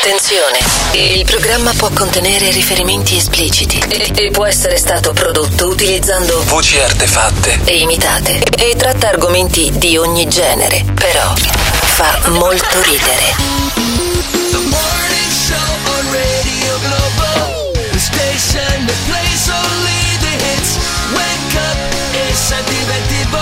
Attenzione, il programma può contenere riferimenti espliciti e può essere stato prodotto utilizzando voci artefatte e imitate e tratta argomenti di ogni genere, però fa molto ridere. The morning show on Radio Globo, the station that plays only the hits. Wake up e senti diventivo.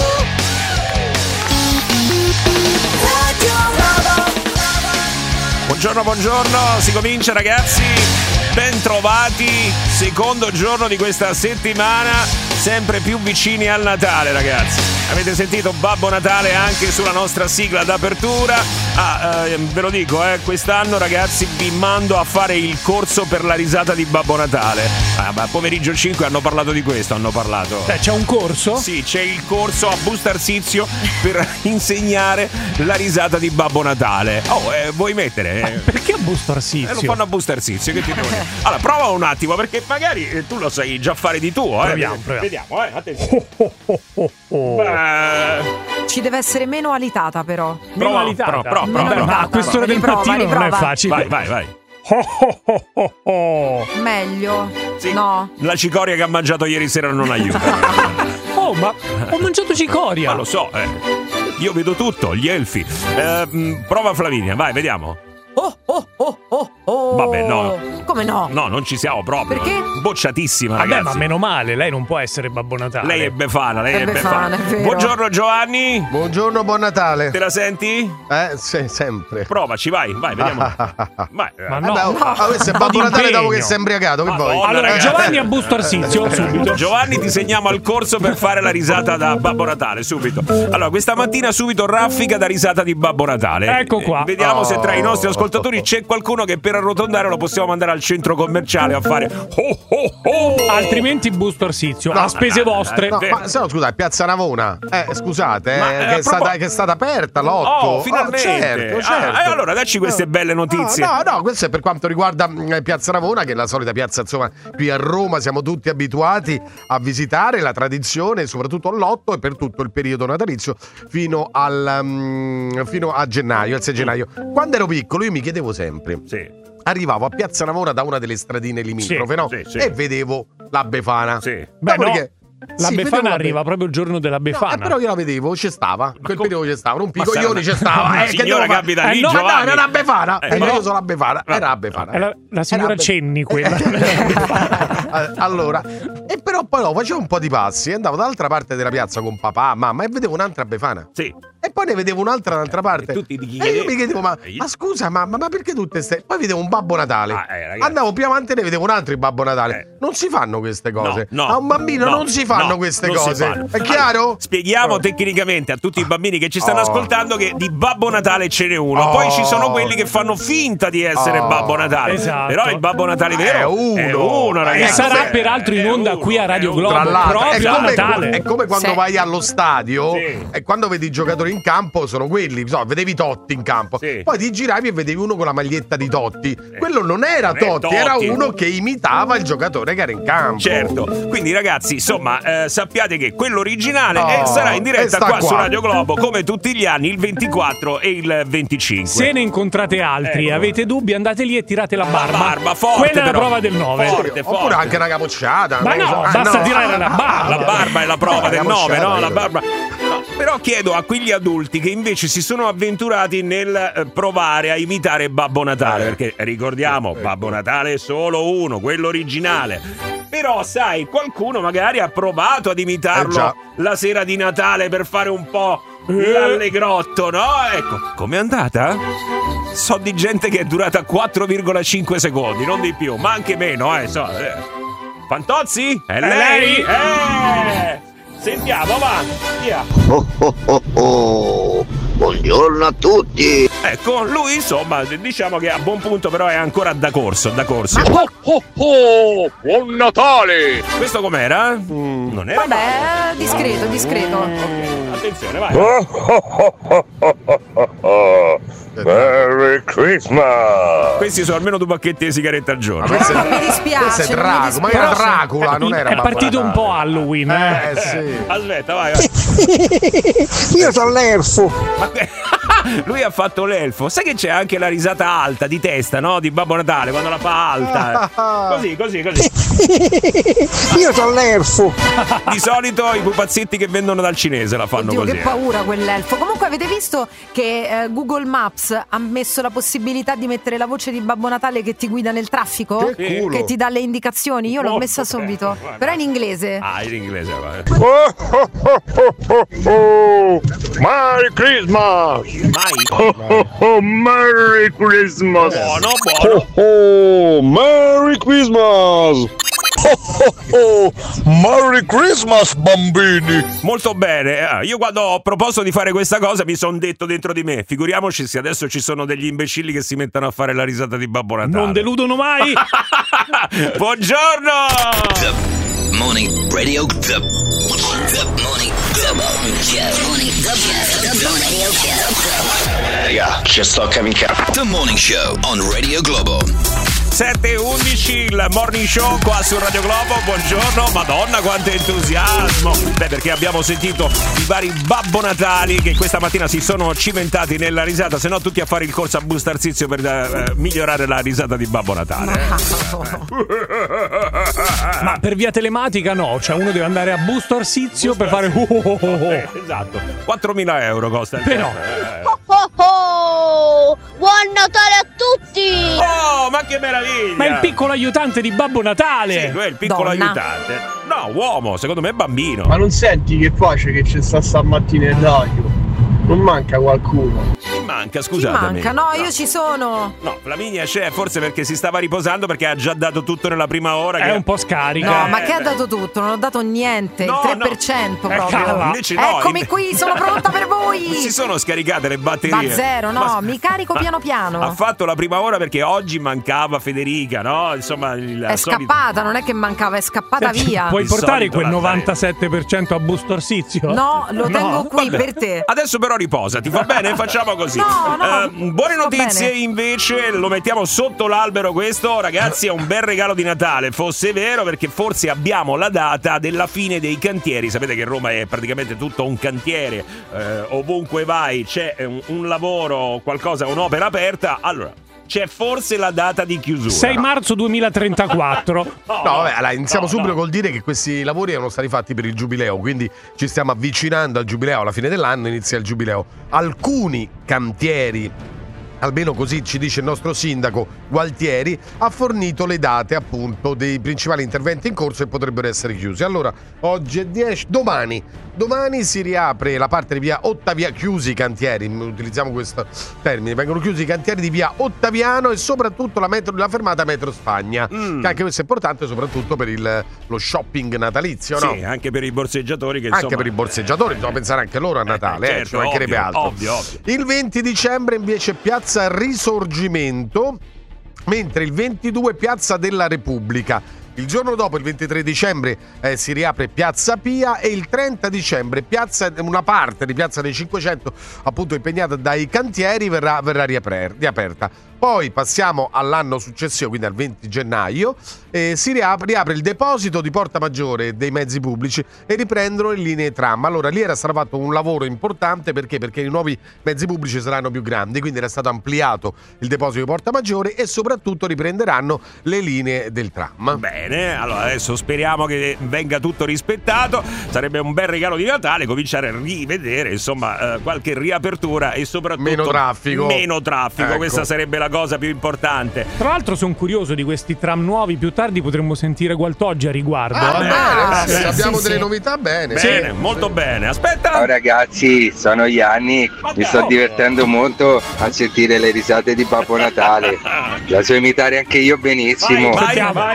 Radio Globo. Buongiorno, si comincia ragazzi, ben trovati, secondo giorno di questa settimana, sempre più vicini al Natale ragazzi. Avete sentito Babbo Natale anche sulla nostra sigla d'apertura? Ve lo dico, quest'anno ragazzi vi mando a fare il corso per la risata di Babbo Natale. Pomeriggio 5 hanno parlato di questo, C'è un corso? Sì, c'è il corso a Busto Arsizio per insegnare la risata di Babbo Natale. Vuoi mettere? Perché a Busto Arsizio? Lo fanno a Busto Arsizio, che ti devo dire? Allora, prova un attimo, perché magari tu lo sai già fare di tuo. Proviamo. Vediamo, attenzione. Ci deve essere meno alitata però. Meno alitata? Prova. A quest'ora del mattino non è facile. Vai. Meglio. Sì. No. La cicoria che ha mangiato ieri sera non aiuta. Ma ho mangiato cicoria. Ma lo so, Io vedo tutto, gli elfi. Prova Flaminia, vai, vediamo. Vabbè, no. Come no? No, non ci siamo proprio. Perché? Bocciatissima, ragazzi. Ma meno male, lei non può essere Babbo Natale. Lei è Befana, È Befana, è vero. Buongiorno Giovanni. Buongiorno, buon Natale. Te la senti? Sì, sempre. Provaci, vai, vediamo. Vai. Ma no. Questo è Babbo Natale dopo che sei embriagato, che vuoi? Allora, Giovanni a Busto Arsizio, subito. Giovanni, ti segniamo al corso per fare la risata da Babbo Natale, subito. Allora, questa mattina subito raffica da risata di Babbo Natale. Ecco qua. Vediamo se tra i nostri ascoltatori c'è qualcuno che per arrotondare lo possiamo mandare al centro commerciale a fare altrimenti Busto Arsizio, a spese vostre. Ma se no, scusa, è Piazza Navona. Scusate, che è stata aperta l'8. Finalmente. Certo. Allora, dacci queste belle notizie. No, questo è per quanto riguarda Piazza Navona, che è la solita piazza, insomma, qui a Roma siamo tutti abituati a visitare la tradizione, soprattutto all'8 e per tutto il periodo natalizio fino a gennaio, il 6 gennaio. Quando ero piccolo io mi chiedevo sempre. Sì. Arrivavo a Piazza Navona da una delle stradine limitrofe, no? Sì. E vedevo la Befana. Sì. La Befana arriva proprio il giorno della Befana. Però io la vedevo, c'è stava. Quel periodo c'è stava, un picoglione c'è stava. Signora che abita lì, no, Giovanni. era la Befana. Io sono la Befana. No. Era la Befana. È la signora Cenni quella. Allora, e però poi facevo un po' di passi e andavo dall'altra parte della piazza con papà, mamma e vedevo un'altra Befana. Sì. E poi ne vedevo un'altra dall'altra parte. E io mi chiedevo, ma scusa mamma, ma perché tutte ste... Poi vedevo un Babbo Natale. Andavo più avanti e ne vedevo un altro Babbo Natale. Non si fanno queste cose. A un bambino non si fanno queste cose. È chiaro? Spieghiamo tecnicamente a tutti i bambini che ci stanno ascoltando che di Babbo Natale ce n'è uno. Poi ci sono quelli che fanno finta di essere Babbo Natale. Esatto. Però il Babbo Natale vero è uno, ragazzi. E sarà peraltro in onda qui a Radio Globo. Proprio a Natale. È come quando vai allo stadio e quando vedi i giocatori in campo sono quelli, vedevi Totti in campo. Poi ti giravi e vedevi uno con la maglietta di Totti. Quello non era Totti, era uno che imitava il giocatore che era in campo. Certo. Quindi ragazzi, insomma, sappiate che quello originale sarà in diretta qua su Radio Globo come tutti gli anni, il 24 e il 25. Se ne incontrate altri e avete dubbi, andate lì e tirate la barba. La barba forte. Quella è la prova del 9. Forte. Oppure anche una capocciata. Ma no, basta tirare la barba. La barba è la prova del 9, no? La barba. No, però chiedo a quegli adulti che invece si sono avventurati nel provare a imitare Babbo Natale, perché ricordiamo, Babbo Natale è solo uno, quello originale. Però sai, qualcuno magari ha provato ad imitarlo la sera di Natale per fare un po' l'allegrotto, no? Ecco, com'è andata? So di gente che è durata 4,5 secondi, non di più, ma anche meno, Fantozzi? È lei? Sentiamo, va, via. Buongiorno a tutti. Ecco, lui insomma, diciamo che a buon punto però è ancora da corso. Buon Natale. Questo com'era? Non era? Vabbè, discreto. Ok, attenzione, vai. Merry Christmas. Questi sono almeno 2 pacchetti di sigarette al giorno. Non mi dispiace. Questo è Dracula, ma era Dracula, non era. È partito un po' Halloween. Sì. Aspetta, vai. Io sono l'elfo. Lui ha fatto l'elfo. Sai che c'è anche la risata alta di testa, no? Di Babbo Natale, quando la fa alta. Così. Io sono l'elfo. Di solito i pupazzetti che vendono dal cinese la fanno così. Che paura quell'elfo. Comunque avete visto che Google Maps ha messo la possibilità di mettere la voce di Babbo Natale che ti guida nel traffico? Che culo. Che ti dà le indicazioni? Io l'ho messa subito. Però in inglese. In inglese, va. Merry Christmas! Mai? Merry Christmas! Buono. Merry Christmas! Merry Christmas, bambini! Molto bene. Io quando ho proposto di fare questa cosa mi sono detto dentro di me, figuriamoci se adesso ci sono degli imbecilli che si mettono a fare la risata di Babbo Natale. Non deludono mai. Buongiorno! The Morning Radio. The Morning Raga, ci sto a mica. The Morning Show on Radio Globo. 7:11 il Morning Show qua su Radio Globo. Buongiorno, madonna quanto entusiasmo. Perché abbiamo sentito i vari Babbo Natali che questa mattina si sono cimentati nella risata, se no tutti a fare il corso a Bustarsizio per migliorare la risata di Babbo Natale. Ma per via telematica no, cioè uno deve andare a Bustarsizio per fare esatto. 4.000 euro costa il però. Buon Natale a tutti! Oh, ma che meraviglia! Ma è il piccolo aiutante di Babbo Natale! Sì, lui è il piccolo aiutante. No, uomo, secondo me è bambino. Ma non senti che pace che c'è sta stamattina in radio? Non manca qualcuno? Chi manca, Chi scusatemi? manca? No, io ci sono. No, Flaminia c'è forse perché si stava riposando perché ha già dato tutto nella prima ora. È un po' scarica. No, ma che ha dato tutto? Non ho dato niente. No, il 3% proprio. cava. Invece no, Eccomi qui, sono pronta per voi. Non si sono scaricate le batterie. Ma zero, no, mi carico piano piano. Ha fatto la prima ora perché oggi mancava Federica, no? Insomma, è scappata, non è che mancava, è scappata via. Puoi Il portare solito quel Natale. 97% a Bustarsizio? No, lo tengo qui Vabbè. per te. Adesso però riposati, va bene? Facciamo così. No, buone sto notizie bene. invece, lo mettiamo sotto l'albero questo, ragazzi, è un bel regalo di Natale, fosse vero, perché forse abbiamo la data della fine dei cantieri. Sapete che Roma è praticamente tutto un cantiere, ovunque vai c'è un lavoro, qualcosa, un'opera aperta. Allora, c'è forse la data di chiusura. 6 marzo 2034. No, vabbè, allora, iniziamo subito col dire che questi lavori erano stati fatti per il giubileo, quindi ci stiamo avvicinando al giubileo, alla fine dell'anno inizia il giubileo. Alcuni cantieri, almeno così ci dice il nostro sindaco Gualtieri, ha fornito le date appunto dei principali interventi in corso e potrebbero essere chiusi. Allora, oggi è 10, domani si riapre la parte di via Ottaviano, chiusi i cantieri, utilizziamo questo termine, vengono chiusi i cantieri di via Ottaviano e soprattutto la fermata metro Spagna, che anche questo è importante soprattutto per lo shopping natalizio, no? Sì, anche per i borseggiatori che Anche per i borseggiatori, bisogna pensare anche loro a Natale, certo, ci mancherebbe altro. Ovvio. Il 20 dicembre invece Piazza Risorgimento, mentre il 22 Piazza della Repubblica. Il giorno dopo, il 23 dicembre, si riapre Piazza Pia e il 30 dicembre una parte di Piazza dei 500, appunto impegnata dai cantieri, verrà riaperta. Poi passiamo all'anno successivo, quindi al 20 gennaio, si riapre il deposito di Porta Maggiore dei mezzi pubblici e riprendono le linee tram. Allora, lì era stato fatto un lavoro importante perché i nuovi mezzi pubblici saranno più grandi, quindi era stato ampliato il deposito di Porta Maggiore e soprattutto riprenderanno le linee del tram. Bene, allora adesso speriamo che venga tutto rispettato. Sarebbe un bel regalo di Natale cominciare a rivedere, insomma, qualche riapertura e soprattutto meno traffico. Ecco. Questa sarebbe la cosa più importante. Tra l'altro sono curioso di questi tram nuovi, più tardi potremmo sentire Gualtoggi a riguardo. Bene, abbiamo delle novità, bene. Bene, molto bene. Aspetta. Ciao ragazzi, sono Gianni, mi sto divertendo molto a sentire le risate di Babbo Natale. La so imitare anche io benissimo. Vai.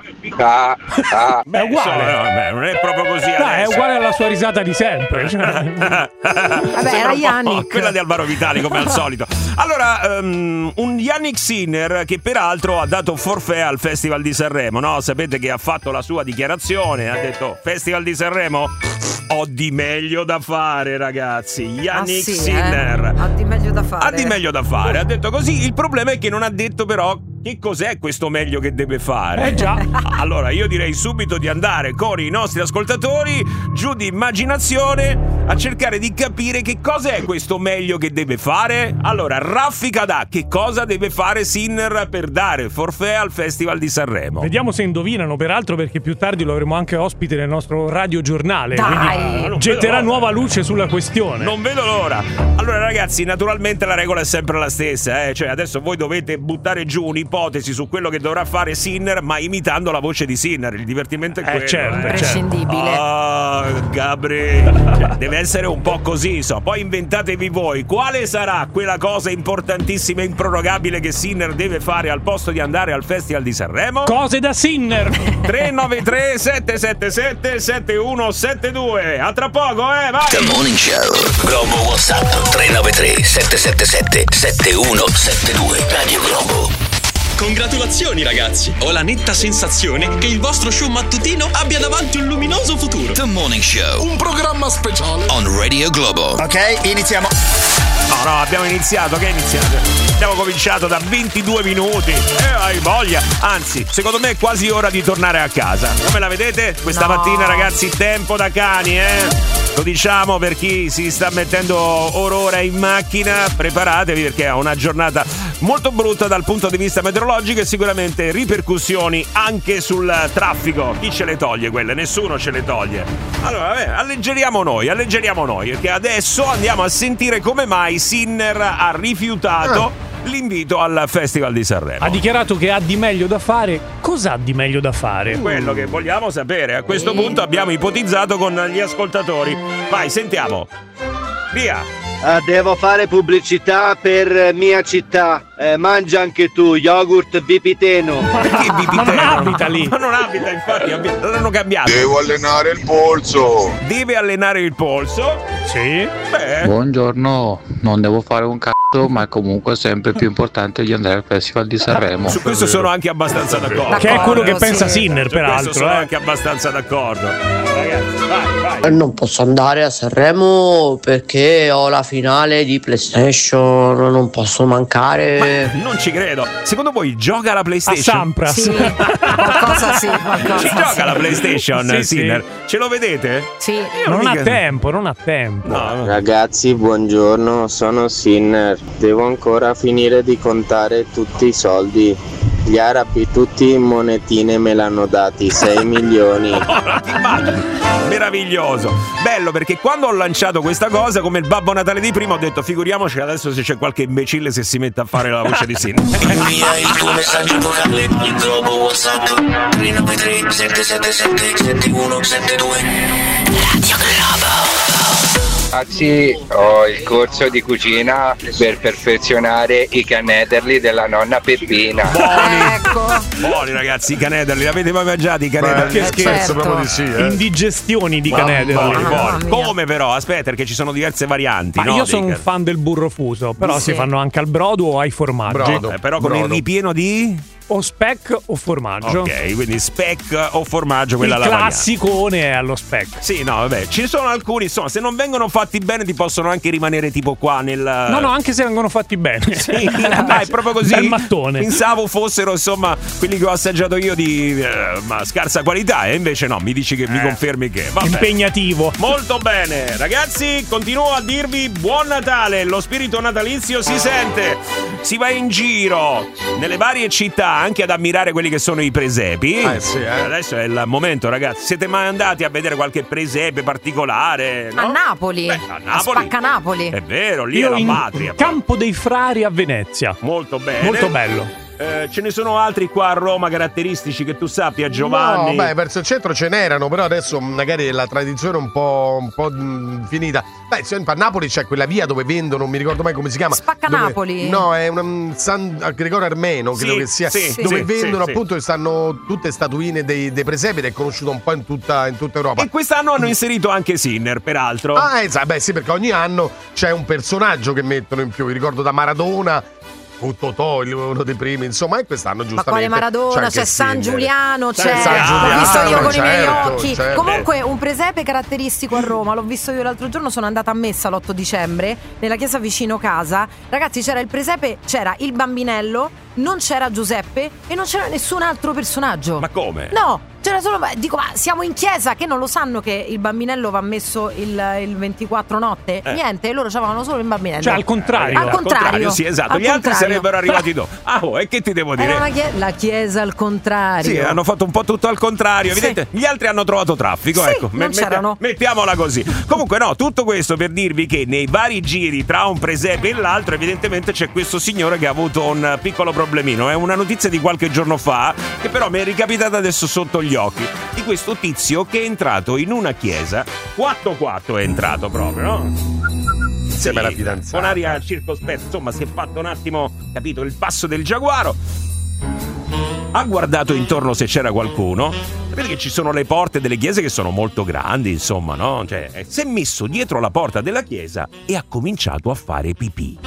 Beh, è uguale. Non è proprio così. È uguale alla sua risata di sempre. Vabbè, era Yannick. Quella di Alvaro Vitali, come al solito. Allora, un Yannick Sinner che peraltro ha dato forfait al Festival di Sanremo, no? Sapete che ha fatto la sua dichiarazione, ha detto: Festival di Sanremo, ho di meglio da fare, ragazzi. Yannick Sinner ha di meglio da fare. Ha di meglio da fare, ha detto così. Il problema è che non ha detto però che cos'è questo meglio che deve fare? Già. Allora io direi subito di andare con i nostri ascoltatori giù di immaginazione a cercare di capire che cos'è questo meglio che deve fare. Allora, raffica da che cosa deve fare Sinner per dare forfait al Festival di Sanremo. Vediamo se indovinano, peraltro, perché più tardi lo avremo anche ospite nel nostro radiogiornale. Quindi getterà nuova luce sulla questione. Non vedo l'ora. Allora ragazzi, naturalmente la regola è sempre la stessa, Cioè adesso voi dovete buttare giù un'ipotesi su quello che dovrà fare Sinner, ma imitando la voce di Sinner. Il divertimento è quello. Certo. Imprescindibile. Gabri, deve essere un po' così, Poi inventatevi voi quale sarà quella cosa importantissima e improrogabile che Sinner deve fare al posto di andare al Festival di Sanremo. Cose da Sinner. 393 777 7172. A tra poco, vai. The Morning Show. Globo WhatsApp 393 777 7172. Radio Globo. Congratulazioni ragazzi, ho la netta sensazione che il vostro show mattutino abbia davanti un luminoso futuro. The Morning Show, un programma speciale on Radio Globo. Ok, iniziamo. No, abbiamo iniziato, che è iniziato? Abbiamo cominciato da 22 minuti. Hai voglia. Anzi, secondo me è quasi ora di tornare a casa. Come la vedete? Questa mattina, ragazzi, tempo da cani, Lo diciamo per chi si sta mettendo ora in macchina, preparatevi perché è una giornata molto brutta dal punto di vista meteorologico e sicuramente ripercussioni anche sul traffico. Chi ce le toglie quelle? Nessuno ce le toglie. Allora, alleggeriamo noi, perché adesso andiamo a sentire come mai Sinner ha rifiutato l'invito al Festival di Sanremo. Ha dichiarato che ha di meglio da fare. Cosa ha di meglio da fare? Quello che vogliamo sapere. A questo punto abbiamo ipotizzato con gli ascoltatori. Vai, sentiamo. Via. Devo fare pubblicità per mia città. Mangia anche tu yogurt Bipiteno. Perché Bipiteno? Ma non abita lì. Ma non abita, infatti, l'hanno cambiato. Devo allenare il polso. Deve allenare il polso? Sì. Buongiorno, non devo fare un cazzo, ma è comunque sempre più importante di andare al Festival di Sanremo. Su questo sono anche abbastanza d'accordo. Che è quello che pensa Sinner, peraltro. Sono anche abbastanza d'accordo. Ragazzi, vai. Non posso andare a Sanremo perché ho la finale di PlayStation, non posso mancare. Ma non ci credo. Secondo voi gioca la PlayStation? A Sampras. Sì. Qualcosa sì. Ci gioca la PlayStation, Sinner? Sì. Ce lo vedete? Sì. Non ha tempo. No. Ragazzi, buongiorno, sono Sinner. Devo ancora finire di contare tutti i soldi. Gli arabi tutti in monetine me l'hanno dati, 6 milioni. Meraviglioso. Bello, perché quando ho lanciato questa cosa, come il Babbo Natale di prima, ho detto figuriamoci adesso se c'è qualche imbecille se si mette a fare la voce di Sinner. Invia il tuo messaggio vocale al Globo WhatsApp 393 777 7172. Radio Globo. Ragazzi, ho il corso di cucina per perfezionare i canederli della nonna Peppina. Buoni ragazzi, i canederli, l'avete mai mangiati i canederli? Che scherzo, proprio di sì, Indigestioni di canederli. Come però? Aspetta, perché ci sono diverse varianti. Io sono un fan del burro fuso, però si fanno anche al brodo o ai formaggi. Però con il ripieno di... o speck o formaggio. Ok, quindi speck o formaggio, quella il la classicone è allo speck. Sì, no, vabbè, ci sono alcuni, insomma, se non vengono fatti bene ti possono anche rimanere tipo qua nel... No, anche se vengono fatti bene. Sì, dai, proprio così. Bel mattone. Pensavo fossero, insomma, quelli che ho assaggiato io di scarsa qualità, e invece no, mi dici che mi confermi che... Vabbè. Impegnativo. Molto bene, ragazzi, continuo a dirvi buon Natale, lo spirito natalizio si sente, si va in giro nelle varie città anche ad ammirare quelli che sono i presepi. Adesso è il momento, ragazzi. Siete mai andati a vedere qualche presepe particolare? No? A Napoli. A Spaccanapoli. È vero, lì è la patria. Campo dei Frari a Venezia. Molto bene. Molto bello. Ce ne sono altri qua a Roma caratteristici che tu sappia, Giovanni? No, verso il centro ce n'erano, però adesso magari la tradizione è un po' finita. A Napoli c'è quella via dove vendono, non mi ricordo mai come si chiama. Spaccanapoli? No, è un San Gregorio Armeno, credo che sia. Dove vendono appunto stanno tutte statuine dei presepi ed è conosciuto un po' in tutta Europa. E quest'anno hanno inserito anche Sinner, peraltro. Sì, perché ogni anno c'è un personaggio che mettono in più. Vi ricordo da Maradona, Totò, uno dei primi, insomma, e quest'anno giustamente. Ma quale Maradona? C'è San Giuliano, c'è. L'ho visto io con i miei occhi. Certo. Comunque, un presepe caratteristico a Roma, l'ho visto io l'altro giorno, sono andata a messa l'8 dicembre, nella chiesa vicino casa. Ragazzi, c'era il presepe, c'era il bambinello, non c'era Giuseppe e non c'era nessun altro personaggio. Ma come? No, c'era solo. Dico, ma siamo in chiesa, che non lo sanno che il bambinello va messo il 24 notte? Niente, loro c'avevano solo il bambinello. Cioè al contrario. Al contrario, sì, esatto. Al Gli altri contrario. sarebbero arrivati dopo. E che ti devo dire? Era la chiesa al contrario. Sì, hanno fatto un po' tutto al contrario, evidente. Gli altri hanno trovato traffico, sì, ecco. Non c'erano. Mettiamola così. Comunque no, tutto questo per dirvi che nei vari giri tra un presepe e l'altro evidentemente c'è questo signore che ha avuto un piccolo problemino. È una notizia di qualche giorno fa che però mi è ricapitata adesso sotto gli occhi, di questo tizio che è entrato in una chiesa 4-4 è entrato proprio, no? Insieme alla fidanzata. Con aria circospetta, insomma si è fatto un attimo, capito, il passo del giaguaro. Ha guardato intorno se c'era qualcuno. Sapete che ci sono le porte delle chiese che sono molto grandi, insomma, no? Cioè, si è messo dietro la porta della chiesa e ha cominciato a fare pipì.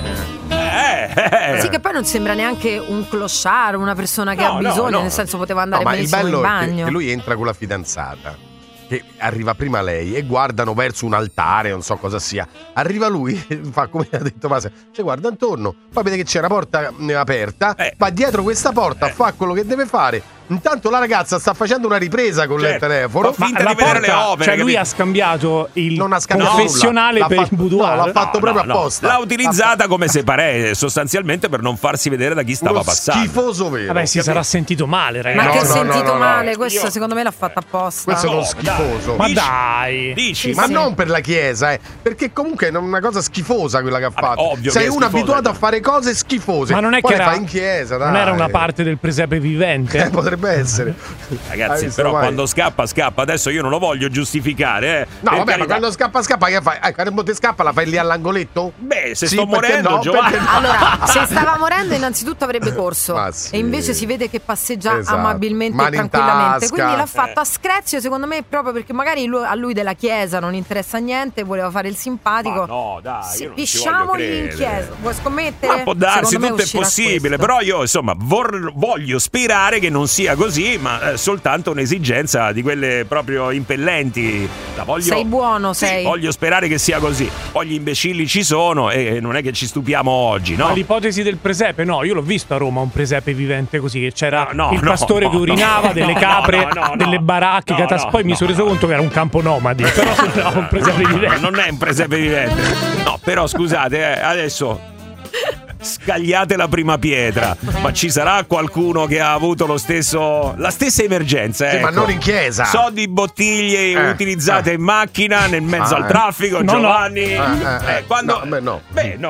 Sì, che poi non sembra neanche un clochard, una persona che ha bisogno, nel senso poteva andare benissimo in bagno. Ma il bello è che lui entra con la fidanzata, che arriva prima lei e guardano verso un altare, non so cosa sia. Arriva lui, fa come ha detto Mase, cioè guarda intorno, poi vede che c'è una porta aperta, va dietro questa porta, fa quello che deve fare. Intanto la ragazza sta facendo una ripresa con il telefono. Fa finta di vedere le opere. Cioè lui ha scambiato il confessionale per il boudoir. No, l'ha fatto proprio apposta. L'ha utilizzata come se pare, sostanzialmente per non farsi vedere da chi stava passando. Schifoso vero. Vabbè, si sarà sentito male, ragazzi. Ma che sentito male? Questo secondo me l'ha fatto apposta. Questo è uno schifoso. Ma dai. Dici? Ma non per la chiesa, perché comunque è una cosa schifosa quella che ha fatto. Ovvio. Sei uno abituato a fare cose schifose. Ma non è poi che le fa in chiesa, dai. Non era una parte del presepe vivente? Potrebbe essere. Ragazzi, però quando scappa. Adesso io non lo voglio giustificare. No, vabbè, ma quando scappa, che fai? Quando ti scappa la fai lì all'angoletto? Beh, se sto morendo, Giovanni. Allora, se stava morendo, innanzitutto avrebbe corso. Sì. E invece si vede che passeggia amabilmente Mani e in tranquillamente. tasca. Quindi l'ha fatto a screzio, secondo me, proprio perché magari a lui della chiesa non interessa niente, voleva fare il simpatico. Ma no, dai, io non ci voglio pisciamoli in credere. chiesa. Vuoi scommettere? Ma può darsi, Secondo me tutto è uscirà possibile. questo. Però io, insomma, voglio sperare che non sia così, ma soltanto un'esigenza di quelle proprio impellenti. Sei buono, sei. Voglio sperare che sia così. Poi gli imbecilli ci sono e non è che ci stupiamo oggi, no? Ma l'ipotesi del presepe, no, io l'ho visto a Roma un presepe vivente così, che c'era il pastore che urinava, delle capre, delle baracche, poi mi sono reso conto che era un campo nomadi, però sembrava un presepe vivente. Non è un presepe vivente. No, però scusate, adesso scagliate la prima pietra, ma ci sarà qualcuno che ha avuto la stessa emergenza, Sì, ma non in chiesa. So di bottiglie utilizzate in macchina nel mezzo al traffico, Giovanni. Quando no.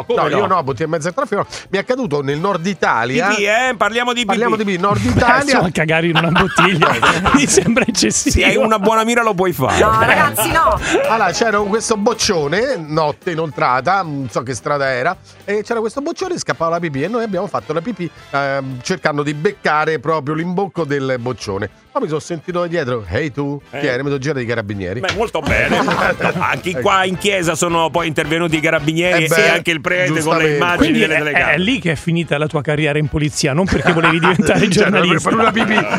Io no, bottiglie in mezzo al traffico. Mi è accaduto nel nord Italia. Parliamo di Nord Italia. A cagare in una bottiglia mi sembra eccessivo. Se hai una buona mira lo puoi fare. No, ragazzi, no. Allora, c'era questo boccione, notte inoltrata, non so che strada era, e c'era questo boccione, scappava la pipì e noi abbiamo fatto la pipì cercando di beccare proprio l'imbocco del boccione. Poi mi sono sentito dietro, ehi tu, chi eri? Mi sono girato i carabinieri. Beh, molto bene. Anche qua in chiesa sono poi intervenuti i carabinieri e anche il prete con le immagini quindi delle telecamere. È lì che è finita la tua carriera in polizia, non perché volevi diventare giornalista. Per una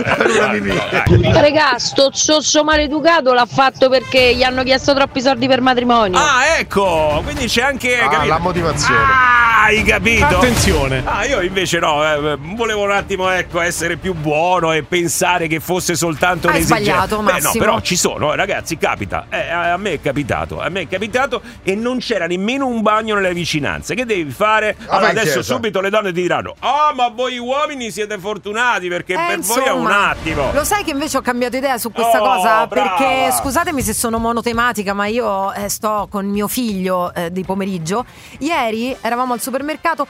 pipì. Regà, sto zosso maleducato l'ha fatto perché gli hanno chiesto troppi soldi per matrimonio. Ah, ecco, quindi c'è anche la motivazione. Hai capito? Attenzione. Io invece no, volevo un attimo essere più buono e pensare che fosse soltanto Hai un'esigenza. sbagliato, Massimo. No, però ci sono, ragazzi, capita. A me è capitato e non c'era nemmeno un bagno nelle vicinanze. Che devi fare? Allora adesso subito le donne ti diranno: ma voi uomini siete fortunati perché per voi è un attimo. Lo sai che invece ho cambiato idea su questa cosa? Brava. Perché scusatemi se sono monotematica, ma io sto con mio figlio di pomeriggio. Ieri eravamo al supermercato,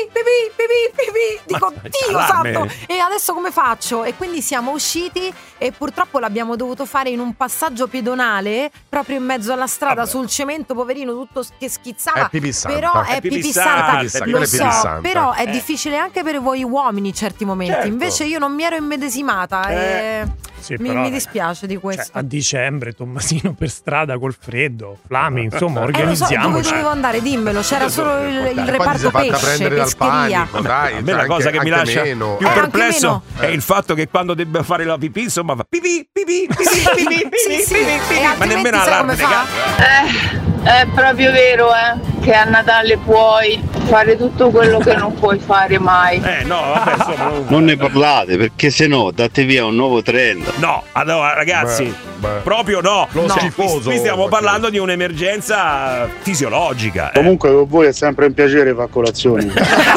pipì, dico Dio santo, e adesso come faccio? E quindi siamo usciti e purtroppo l'abbiamo dovuto fare in un passaggio pedonale proprio in mezzo alla strada, sul cemento, poverino, tutto che schizzava. È pipissanta. Però è pipissanta, lo so, pipissanta. però è difficile anche per voi uomini in certi momenti. Certo. Invece io non mi ero immedesimata e Sì, però, mi dispiace di questo. A dicembre, Tommasino per strada col freddo, Flami, insomma, Lo so, dove organizziamoci. dovevo andare? Dimmelo, c'era solo il Poi reparto ti sei fatta pesce, prendere dal pescheria. panico, dai. A me la cosa che mi lascia meno. più perplesso anche è il fatto che quando debba fare la pipì, insomma, fa pipì, Sì, e ma altrimenti nemmeno sai come allarme fa? È proprio vero, che a Natale puoi fare tutto quello che non puoi fare mai. No, vabbè, insomma. Non ne parlate, perché se no date via un nuovo trend. No, allora ragazzi, proprio no. Schifoso. Qui stiamo parlando di un'emergenza fisiologica. Comunque con voi è sempre un piacere fare colazioni.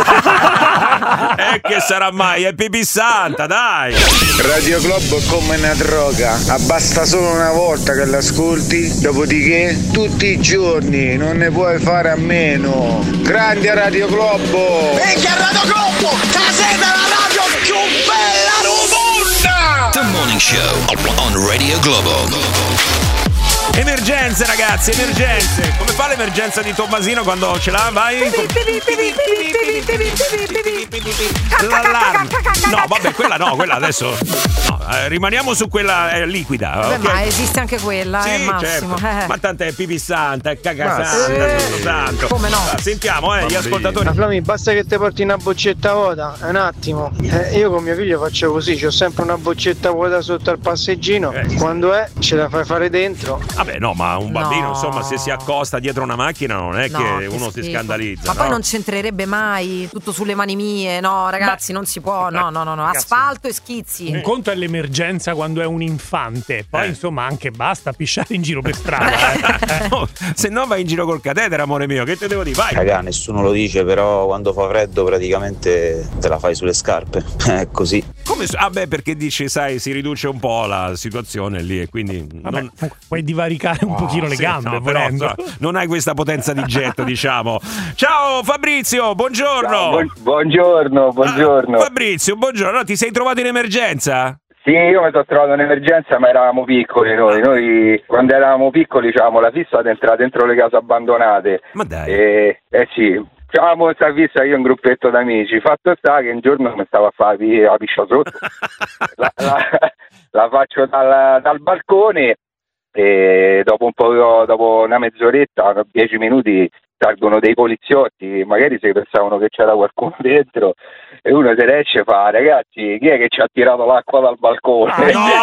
Che sarà mai? È pipì santa, dai! Radio Globo è come una droga, basta solo una volta che l'ascolti, dopodiché tutti i giorni non ne puoi fare a meno. Grande Radio Globo! Minchia Radio Globo! Caseta la radio più bella del mondo! The Morning Show on Radio Globo. Emergenze ragazzi, emergenze. Come fa l'emergenza di Tommasino quando ce l'ha? Vai. L'allarme. No, vabbè, quella no, quella adesso. No, rimaniamo su quella liquida. Vabbè, Okay. ma esiste anche quella, Sì, Massimo. certo. Ma tanto è pipì santa, è caga santa, tutto santo. Come no? Sentiamo, gli ascoltatori. Ma Flami, basta che ti porti una boccetta vuota, un attimo. Io con mio figlio faccio così, c'ho sempre una boccetta vuota sotto al passeggino. Quando ce la fai fare dentro. Vabbè, no, ma un bambino, No. insomma, se si accosta dietro una macchina non è che uno si schifo. scandalizza. Ma no? poi non c'entrerebbe mai tutto sulle mani mie, no ragazzi, non si può, no, asfalto e schizzi. Un conto è l'emergenza quando è un infante, poi insomma anche basta pisciare in giro per strada. No, se no vai in giro col catetere, amore mio, che te devo dire? Vai! Raga, nessuno lo dice, però quando fa freddo praticamente te la fai sulle scarpe. È così. Come perché dici, sai, si riduce un po' la situazione lì e quindi Vabbè, puoi divaricare un pochino le gambe, no, però, volendo. non hai questa potenza di getto, diciamo. Ciao Fabrizio, buongiorno. Ciao, buongiorno. Fabrizio, buongiorno. No, ti sei trovato in emergenza? Sì, io mi sono trovato in emergenza, ma eravamo piccoli noi. Noi quando eravamo piccoli avevamo la fissa di entrare dentro le case abbandonate. Ma dai. Sì. Avevamo questa fissa io e un gruppetto d'amici. Fatto sta che un giorno mi stavo a fare la piscia sotto. la faccio dal balcone e dopo una mezz'oretta, 10 minuti, salgono dei poliziotti, magari si pensavano che c'era qualcuno dentro e uno si esce e fa: ragazzi, chi è che ci ha tirato l'acqua dal balcone?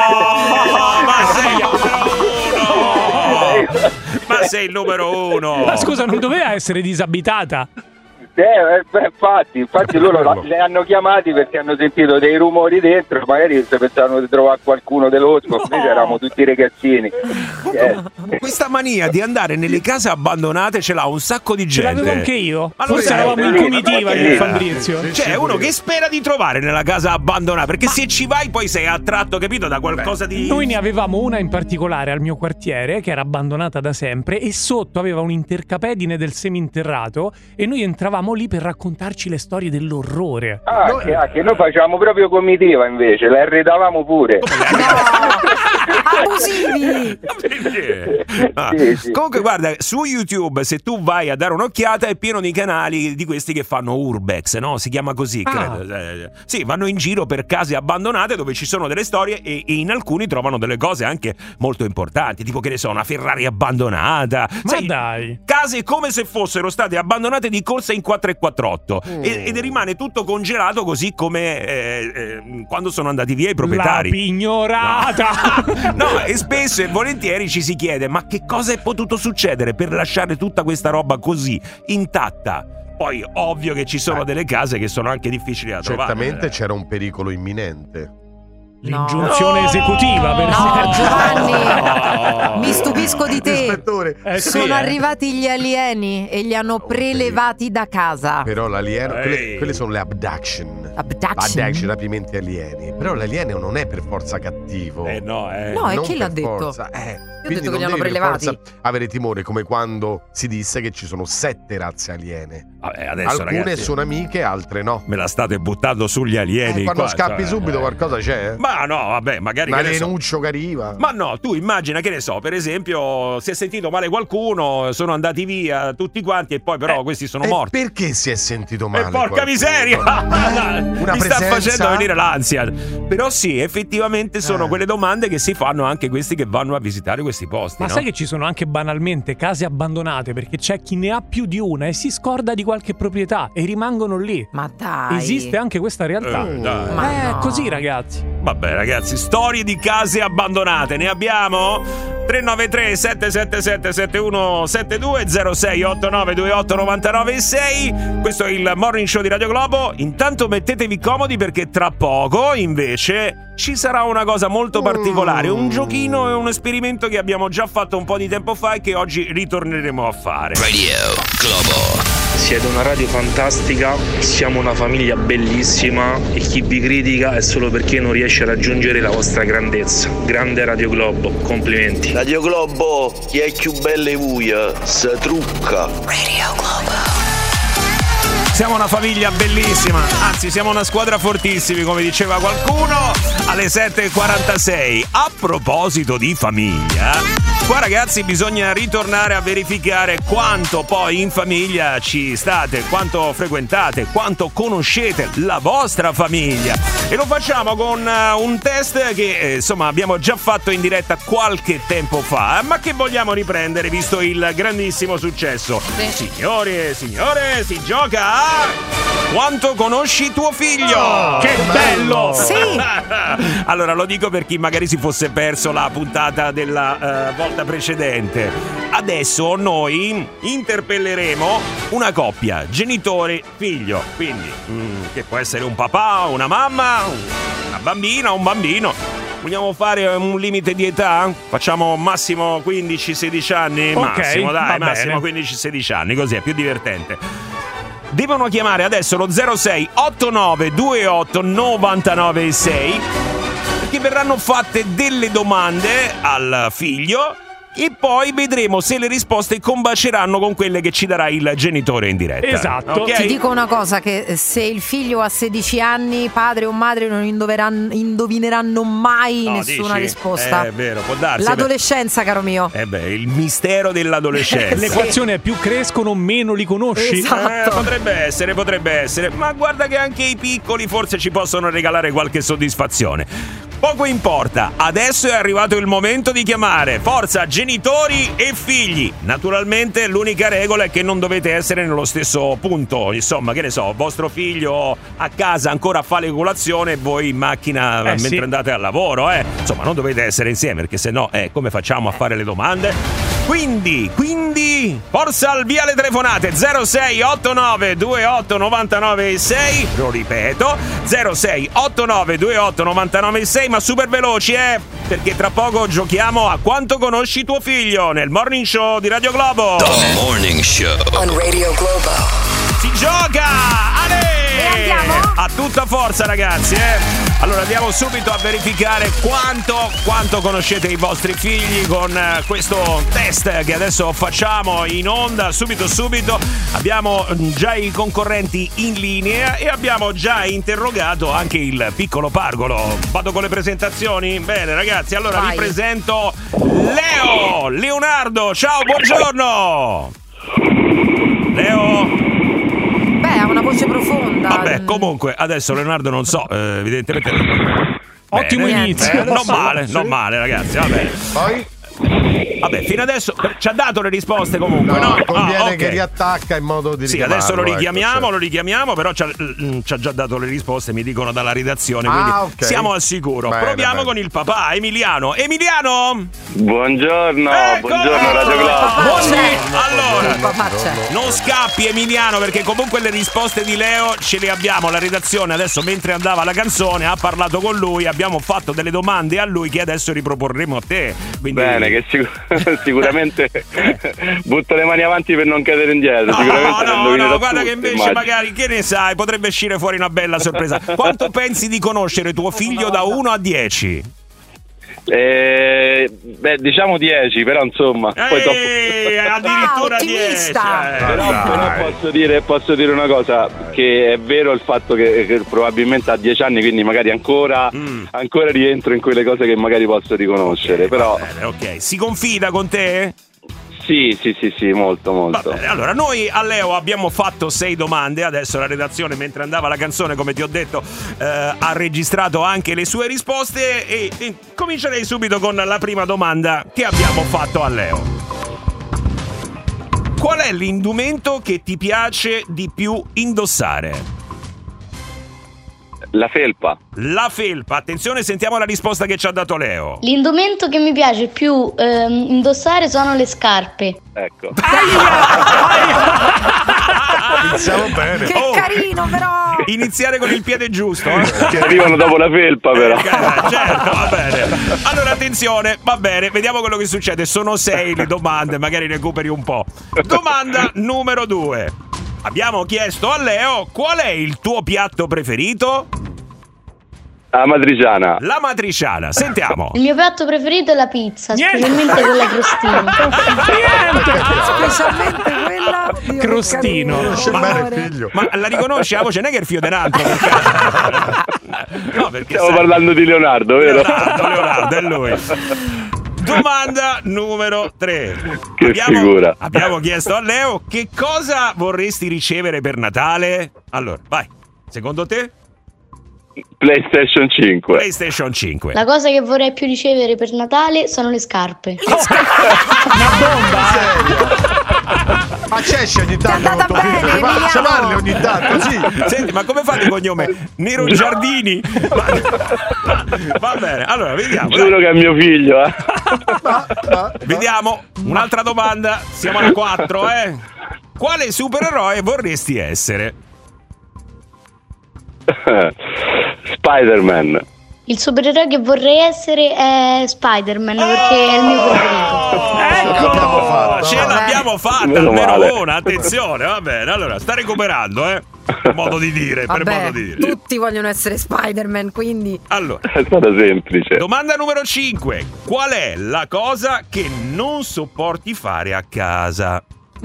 Ma sei il numero uno! Ma scusa, non doveva essere disabitata? Infatti loro le hanno chiamati perché hanno sentito dei rumori dentro, magari se pensavano di trovare qualcuno dell'osco, invece eravamo tutti ragazzini. Questa mania di andare nelle case abbandonate ce l'ha un sacco di gente. Ce l'avevo anche io. Ma forse eravamo in comitiva con Fabrizio. Cioè, uno che spera di trovare nella casa abbandonata, perché se ci vai poi sei attratto, capito, da qualcosa di... Noi ne avevamo una in particolare al mio quartiere che era abbandonata da sempre e sotto aveva un intercapedine del seminterrato e noi entravamo lì per raccontarci le storie dell'orrore. Che noi facevamo proprio comitiva invece, la arredavamo pure. Abusivi! Sì. Comunque guarda, su YouTube se tu vai a dare un'occhiata è pieno di canali di questi che fanno urbex, no? Si chiama così, credo. Sì, vanno in giro per case abbandonate dove ci sono delle storie e in alcuni trovano delle cose anche molto importanti, tipo che ne so, una Ferrari abbandonata. Ma dai! Case come se fossero state abbandonate di corsa in 448 ed rimane tutto congelato così come quando sono andati via i proprietari. La pignorata! No, e spesso e volentieri ci si chiede: ma che cosa è potuto succedere per lasciare tutta questa roba così intatta? Poi ovvio che ci sono delle case che sono anche difficili da trovare. Certamente c'era un pericolo imminente. L'ingiunzione esecutiva per Giovanni, mi stupisco di te. Sono sì, arrivati gli alieni e li hanno prelevati da casa. Però l'alieno, quelle sono le abduction, rapimenti alieni. Però l'alieno non è per forza cattivo. No, e chi l'ha detto? Io ho detto che li hanno prelevati. Per forza avere timore, come quando si disse che ci sono 7 razze aliene. Adesso, alcune ragazzi, sono amiche, altre no. Me la state buttando sugli alieni. Quando qua, scappi subito qualcosa c'è. Ma no, vabbè, magari un che ne alienuccio che arriva. Ma no, tu immagina, che ne so, per esempio, si è sentito male qualcuno, sono andati via tutti quanti e poi però questi sono morti. Perché si è sentito male? Porca miseria! Una Mi sta facendo venire l'ansia. Però sì, effettivamente sono quelle domande che si fanno anche questi che vanno a visitare questi posti. Ma no? sai che ci sono anche banalmente case abbandonate perché c'è chi ne ha più di una e si scorda di qualche proprietà e rimangono lì. Ma dai, esiste anche questa realtà. Dai. Così, ragazzi. Vabbè, ragazzi, storie di case abbandonate, ne abbiamo? 393 777 7172 06 89 28 99 6. Questo è il Morning Show di Radio Globo. Intanto mettetevi comodi perché tra poco invece ci sarà una cosa molto particolare, un giochino e un esperimento che abbiamo già fatto un po' di tempo fa e che oggi ritorneremo a fare. Radio Globo. Siete una radio fantastica, siamo una famiglia bellissima e chi vi critica è solo perché non riesce a raggiungere la vostra grandezza. Grande Radio Globo, complimenti. Radio Globo, chi è più bella e buia, se trucca. Radio Globo. Siamo una famiglia bellissima, anzi siamo una squadra fortissimi, come diceva qualcuno, alle 7.46. A proposito di famiglia, qua ragazzi bisogna ritornare a verificare quanto poi in famiglia ci state, quanto frequentate, quanto conoscete la vostra famiglia. E lo facciamo con un test che insomma abbiamo già fatto in diretta qualche tempo fa, ma che vogliamo riprendere visto il grandissimo successo. Signore e signore, si gioca a quanto conosci tuo figlio? Che bello! Sì! Allora lo dico per chi magari si fosse perso la puntata della volta precedente. Adesso noi interpelleremo una coppia, genitore-figlio, quindi che può essere un papà, una mamma, una bambina, un bambino. Vogliamo fare un limite di età? Facciamo massimo 15-16 anni? Ok, massimo, dai, va massimo bene. 15-16 anni, così è più divertente. Devono chiamare adesso lo 06 89 28 99 6 perché verranno fatte delle domande al figlio e poi vedremo se le risposte combaceranno con quelle che ci darà il genitore in diretta. Esatto. Okay? Ti dico una cosa, che se il figlio ha 16 anni, padre o madre non indovineranno mai nessuna risposta. È vero, può darsi. L'adolescenza, caro mio. Il mistero dell'adolescenza. L'equazione è più crescono, meno li conosci. Esatto. Potrebbe essere. Ma guarda che anche i piccoli forse ci possono regalare qualche soddisfazione. Poco importa, adesso è arrivato il momento di chiamare. Forza, genitori e figli. Naturalmente l'unica regola è che non dovete essere nello stesso punto. Insomma, che ne so, vostro figlio a casa ancora fa le colazione e voi in macchina mentre andate al lavoro, Insomma, non dovete essere insieme perché sennò come facciamo a fare le domande? Quindi, forza al via le telefonate 06 89 28 99 6. Lo ripeto, 06 89 28 99 6, ma super veloci, perché tra poco giochiamo a quanto conosci tuo figlio nel Morning Show di Radio Globo. The Morning Show on Radio Globo. Si gioca! Ale! E andiamo? A tutta forza, ragazzi, Allora andiamo subito a verificare quanto conoscete i vostri figli con questo test che adesso facciamo in onda subito. Abbiamo già i concorrenti in linea e abbiamo già interrogato anche il piccolo Pargolo. Vado con le presentazioni? Bene ragazzi, allora vi presento Leonardo, ciao, buongiorno. Leo? Ha una voce profonda. Vabbè, comunque adesso Leonardo non so, evidentemente ottimo inizio. Non male ragazzi, vabbè, fino adesso ci ha dato le risposte comunque, no? Conviene che riattacca in modo di richiamarlo. Adesso lo richiamiamo, però ci ha già dato le risposte, mi dicono dalla redazione, quindi siamo al sicuro. Proviamo con il papà, Emiliano. Buongiorno, buongiorno Radio Globo. Allora, non scappi Emiliano, perché comunque le risposte di Leo ce le abbiamo. La redazione adesso, mentre andava la canzone, ha parlato con lui, abbiamo fatto delle domande a lui che adesso riproporremo a te. Quindi... Bene, che sicuramente butto le mani avanti per non cadere indietro. No, guarda che invece magari, che ne sai, potrebbe uscire fuori una bella sorpresa. Quanto pensi di conoscere tuo figlio da 1 a 10? Diciamo 10, però insomma poi dopo... addirittura 10. Però posso dire una cosa, che è vero il fatto che probabilmente ha 10 anni, quindi magari ancora rientro in quelle cose che magari posso riconoscere, però ok. Si confida con te? Sì, molto. Va bene, allora noi a Leo abbiamo fatto 6 domande, adesso la redazione mentre andava la canzone, come ti ho detto, ha registrato anche le sue risposte e comincerei subito con la prima domanda che abbiamo fatto a Leo. Qual è l'indumento che ti piace di più indossare? La felpa. La felpa, attenzione, sentiamo la risposta che ci ha dato Leo. L'indumento che mi piace più indossare sono le scarpe. Ecco. Iniziamo bene. Che carino, però. Iniziare con il piede giusto. Che arrivano dopo la felpa, però. Certo, va bene. Allora, attenzione, va bene, vediamo quello che succede. Sono 6 le domande, magari recuperi un po'. Domanda numero 2. Abbiamo chiesto a Leo qual è il tuo piatto preferito? La matriciana. La matriciana, sentiamo. Il mio piatto preferito è la pizza, specialmente quella crostina. Specialmente quella crostino. Ma la riconosci la voce? Non è che è il figlio di un altro. No, perché stiamo parlando di Leonardo, vero? Leonardo, è lui. Domanda numero 3. Che figura. Abbiamo chiesto a Leo che cosa vorresti ricevere per Natale. Allora, vai. Secondo te? PlayStation 5. PlayStation 5. La cosa che vorrei più ricevere per Natale sono le scarpe. Una bomba! Ma c'esce ogni tanto con tuo figlio, faccia parli ogni tanto, sì. Senti, ma come fate cognome? Nero Giardini? Va bene, allora vediamo. Giuro che è mio figlio, Vediamo, un'altra domanda. Siamo alla 4, Quale supereroe vorresti essere? Spider-Man. Il supereroe che vorrei essere è Spider-Man perché è il mio preferito. Ecco, ce l'abbiamo fatta, almeno una, attenzione, va bene. Allora, sta recuperando, per modo di dire. Tutti vogliono essere Spider-Man, quindi. Allora, è stato semplice. Domanda numero 5. Qual è la cosa che non sopporti fare a casa?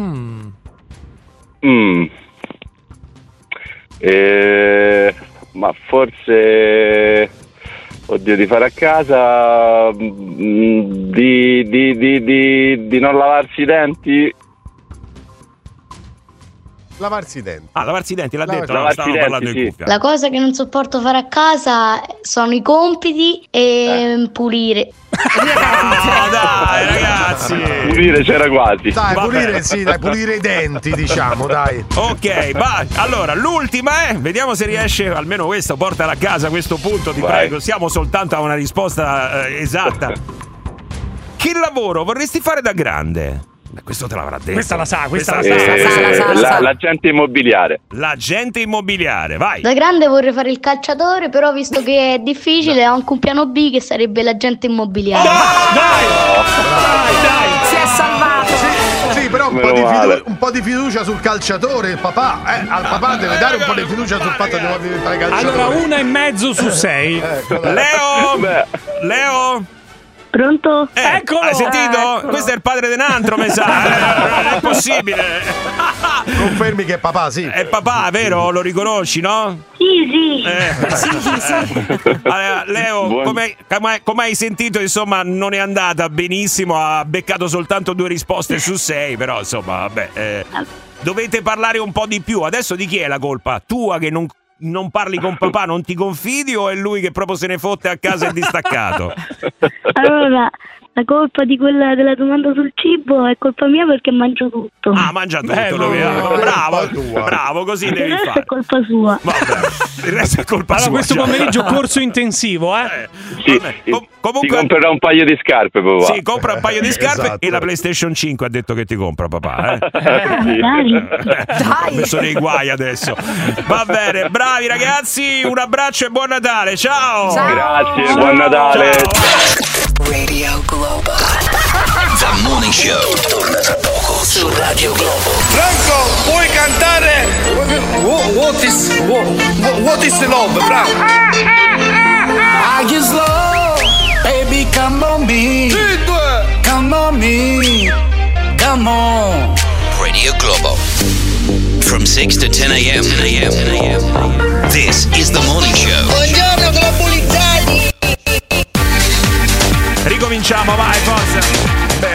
Ma forse, oddio, di fare a casa, di non lavarsi i denti. Lavarsi i denti. Lavarsi i denti, l'ha detto, stavamo parlando in cuffia. La cosa che non sopporto fare a casa sono i compiti e pulire. No, dai, ragazzi. Pulire c'era quasi. Dai, pulire i denti, diciamo, dai. Ok, vai. Allora, l'ultima vediamo se riesce, almeno questo, portala a casa a questo punto, ti prego. Siamo soltanto a una risposta esatta. Che lavoro vorresti fare da grande? Questo te l'avrà detto. Questa la sa. L'agente immobiliare. L'agente immobiliare, vai. Da grande vorrei fare il calciatore, però visto che è difficile, ho anche un piano B che sarebbe l'agente immobiliare. Dai! Si è salvato. Sì, però un po' di fiducia sul calciatore, il papà. Al papà deve dare un po' di fiducia sul fatto di diventare calciatore. Allora, 1,5 su 6. Leo? Pronto? Eccolo! Hai sentito? Questo è il padre di un altro, mi sa. Non è possibile. Confermi che è papà, sì. È papà, vero? Lo riconosci, no? Sì. Sì. Allora, Leo, come hai sentito, insomma, non è andata benissimo. Ha beccato soltanto 2 risposte su 6. Però, insomma, vabbè. Dovete parlare un po' di più. Adesso di chi è la colpa? Tua che non parli con papà, non ti confidi, o è lui che proprio se ne fotte a casa e distaccato? Allora, la colpa di quella della domanda sul cibo è colpa mia perché mangio tutto. Mangia tutto, bravo, così devi fare. Il resto è colpa sua. Vabbè, il resto è colpa sua. Questo pomeriggio corso intensivo, Sì, comunque ti comprerà un paio di scarpe, papà. Sì, compra un paio di scarpe e la PlayStation 5 ha detto che ti compra, papà. Dai. Ho messo nei guai adesso. Va bene, bravi ragazzi, un abbraccio e buon Natale, ciao. Grazie, buon Natale. Radio Globo. The Morning Show torna tra poco su Radio Globo. Franco, puoi cantare What is the love, Franco? I just love, baby, come on me. Come on me. Come on. Radio Globo. From 6 to 10 a.m. This is The Morning Show. Buongiorno, globalizzati. Ricominciamo, vai, forza. Bene.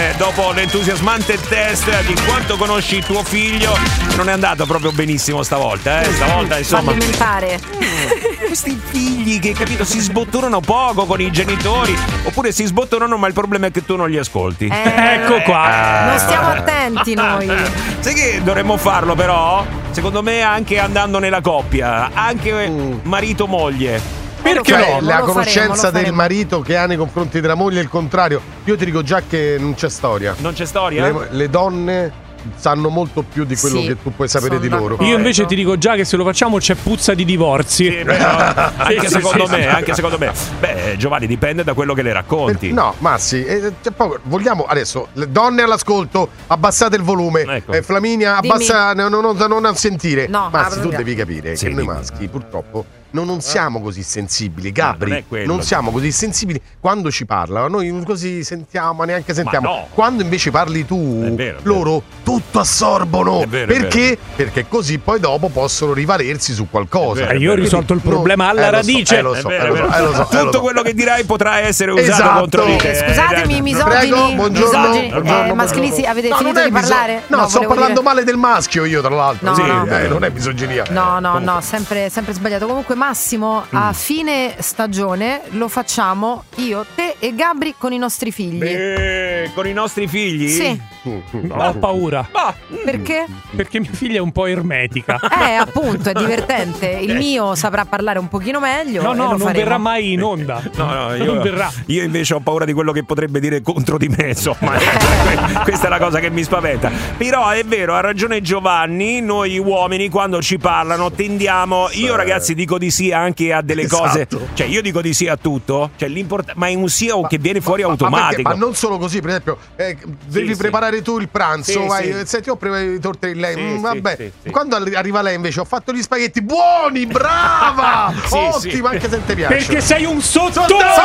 dopo l'entusiasmante test di quanto conosci tuo figlio, non è andato proprio benissimo stavolta, Stavolta, insomma. Fallimentare. Questi figli che, capito, si sbottonano poco con i genitori, oppure si sbottonano ma il problema è che tu non li ascolti. Ecco qua. Non stiamo attenti noi. Sai che dovremmo farlo però? Secondo me anche andando nella coppia, anche marito-moglie. Perché faremo, no? La lo conoscenza faremo. del marito che ha nei confronti della moglie è il contrario. Io ti dico già che non c'è storia. Non c'è storia? Le donne sanno molto più di quello che tu puoi sapere di loro. Io invece ti dico già che se lo facciamo c'è puzza di divorzi. Anche secondo me. Beh, Giovanni, dipende da quello che le racconti. No, Massi, vogliamo adesso, le donne all'ascolto, abbassate il volume. Ecco. Flaminia, abbassa, non a sentire. No, Massi, tu devi capire che noi maschi purtroppo non siamo così sensibili. Gabri, non siamo così sensibili quando ci parlano. Noi così sentiamo, ma neanche sentiamo. No. Quando invece parli tu, loro tutto assorbono. Perché? Perché così poi dopo possono rivalersi su qualcosa. Io ho risolto il problema alla radice. Lo so. Tutto quello che dirai potrà essere usato contro di te. Scusatemi, misogini. Prego, buongiorno. Maschilisti, avete finito di parlare? No, sto parlando male del maschio io, tra l'altro. No, non è misoginia. No, sempre sbagliato. Comunque Massimo, a fine stagione lo facciamo io, te e Gabri con i nostri figli. Con i nostri figli? Sì. Ho paura. Perché? Perché mia figlia è un po' ermetica. Appunto, è divertente. Il mio saprà parlare un pochino meglio. No, non faremo. verrà mai in onda. No, non verrà. Io invece ho paura di quello che potrebbe dire contro di me, insomma. Questa è la cosa che mi spaventa. Però è vero, ha ragione Giovanni, noi uomini quando ci parlano tendiamo, io ragazzi dico di sì anche a delle cose, cioè io dico di sì a tutto, cioè ma è un sì che viene fuori automatico. Ma non solo così, per esempio, devi preparare tu il pranzo, senti, ho preparato i tortelli lei, quando arriva lei invece ho fatto gli spaghetti buoni, brava, ottima, anche se ti piace. Perché sei un sottone!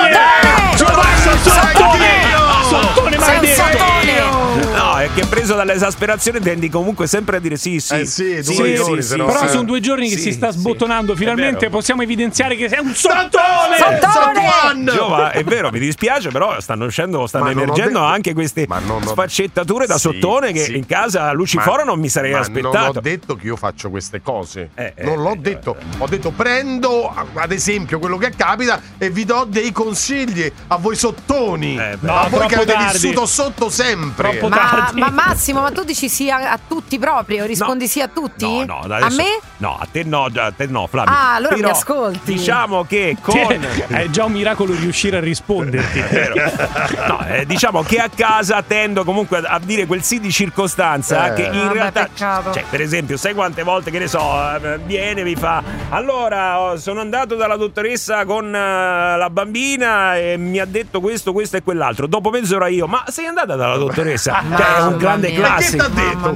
Sottone maledetto! No, è che preso dall'esasperazione tendi comunque sempre a dire sì. Però sono 2 giorni che si sta sbottonando. Finalmente possiamo evidenziare che sei un sottone! Giova, è vero, mi dispiace, però stanno emergendo anche queste sfaccettature da sottone che in casa a Luciforo non mi sarei aspettato. Non ho detto che io faccio queste cose. Non l'ho detto. Ho detto prendo ad esempio quello che capita e vi do dei consigli a voi sottoni. A voi che avete vissuto sotto sempre. Ma Massimo, ma tu dici sì a tutti proprio? Rispondi sì a tutti? No, a me? No, a te no, Flavio. Allora mi ascolti. Diciamo che è già un miracolo riuscire a risponderti. Diciamo che a casa tendo comunque a dire quel sì di circostanza che in realtà cioè, per esempio, sai quante volte, che ne so, viene e mi fa allora sono andato dalla dottoressa con la bambina e mi ha detto questo e quell'altro. Dopo mezz'ora io, ma sei andata dalla dottoressa? È un grande classico.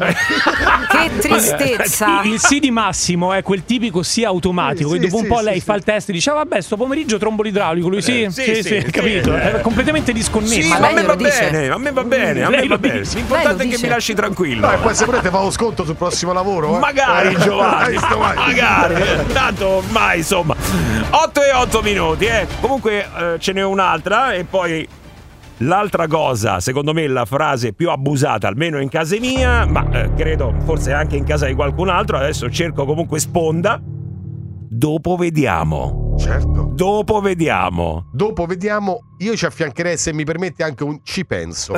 Che tristezza. Il sì di Massimo è quel tipico sì automatico che dopo un po' lei fa il test e dice vabbè sto pomeriggio trombo l'idraulico. Lui sì, capito. È completamente disconnesso. Sì, ma a me va bene. L'importante è che mi lasci tranquillo. E poi se volete fa lo sconto sul prossimo lavoro. Magari Giovanni, magari. Tanto ormai insomma 8 minuti. Comunque ce n'è un'altra e poi l'altra cosa, secondo me la frase più abusata, almeno in casa mia, ma credo forse anche in casa di qualcun altro, adesso cerco comunque sponda. Dopo vediamo. Certo. Dopo vediamo. Io ci affiancherei, se mi permette, anche un ci penso.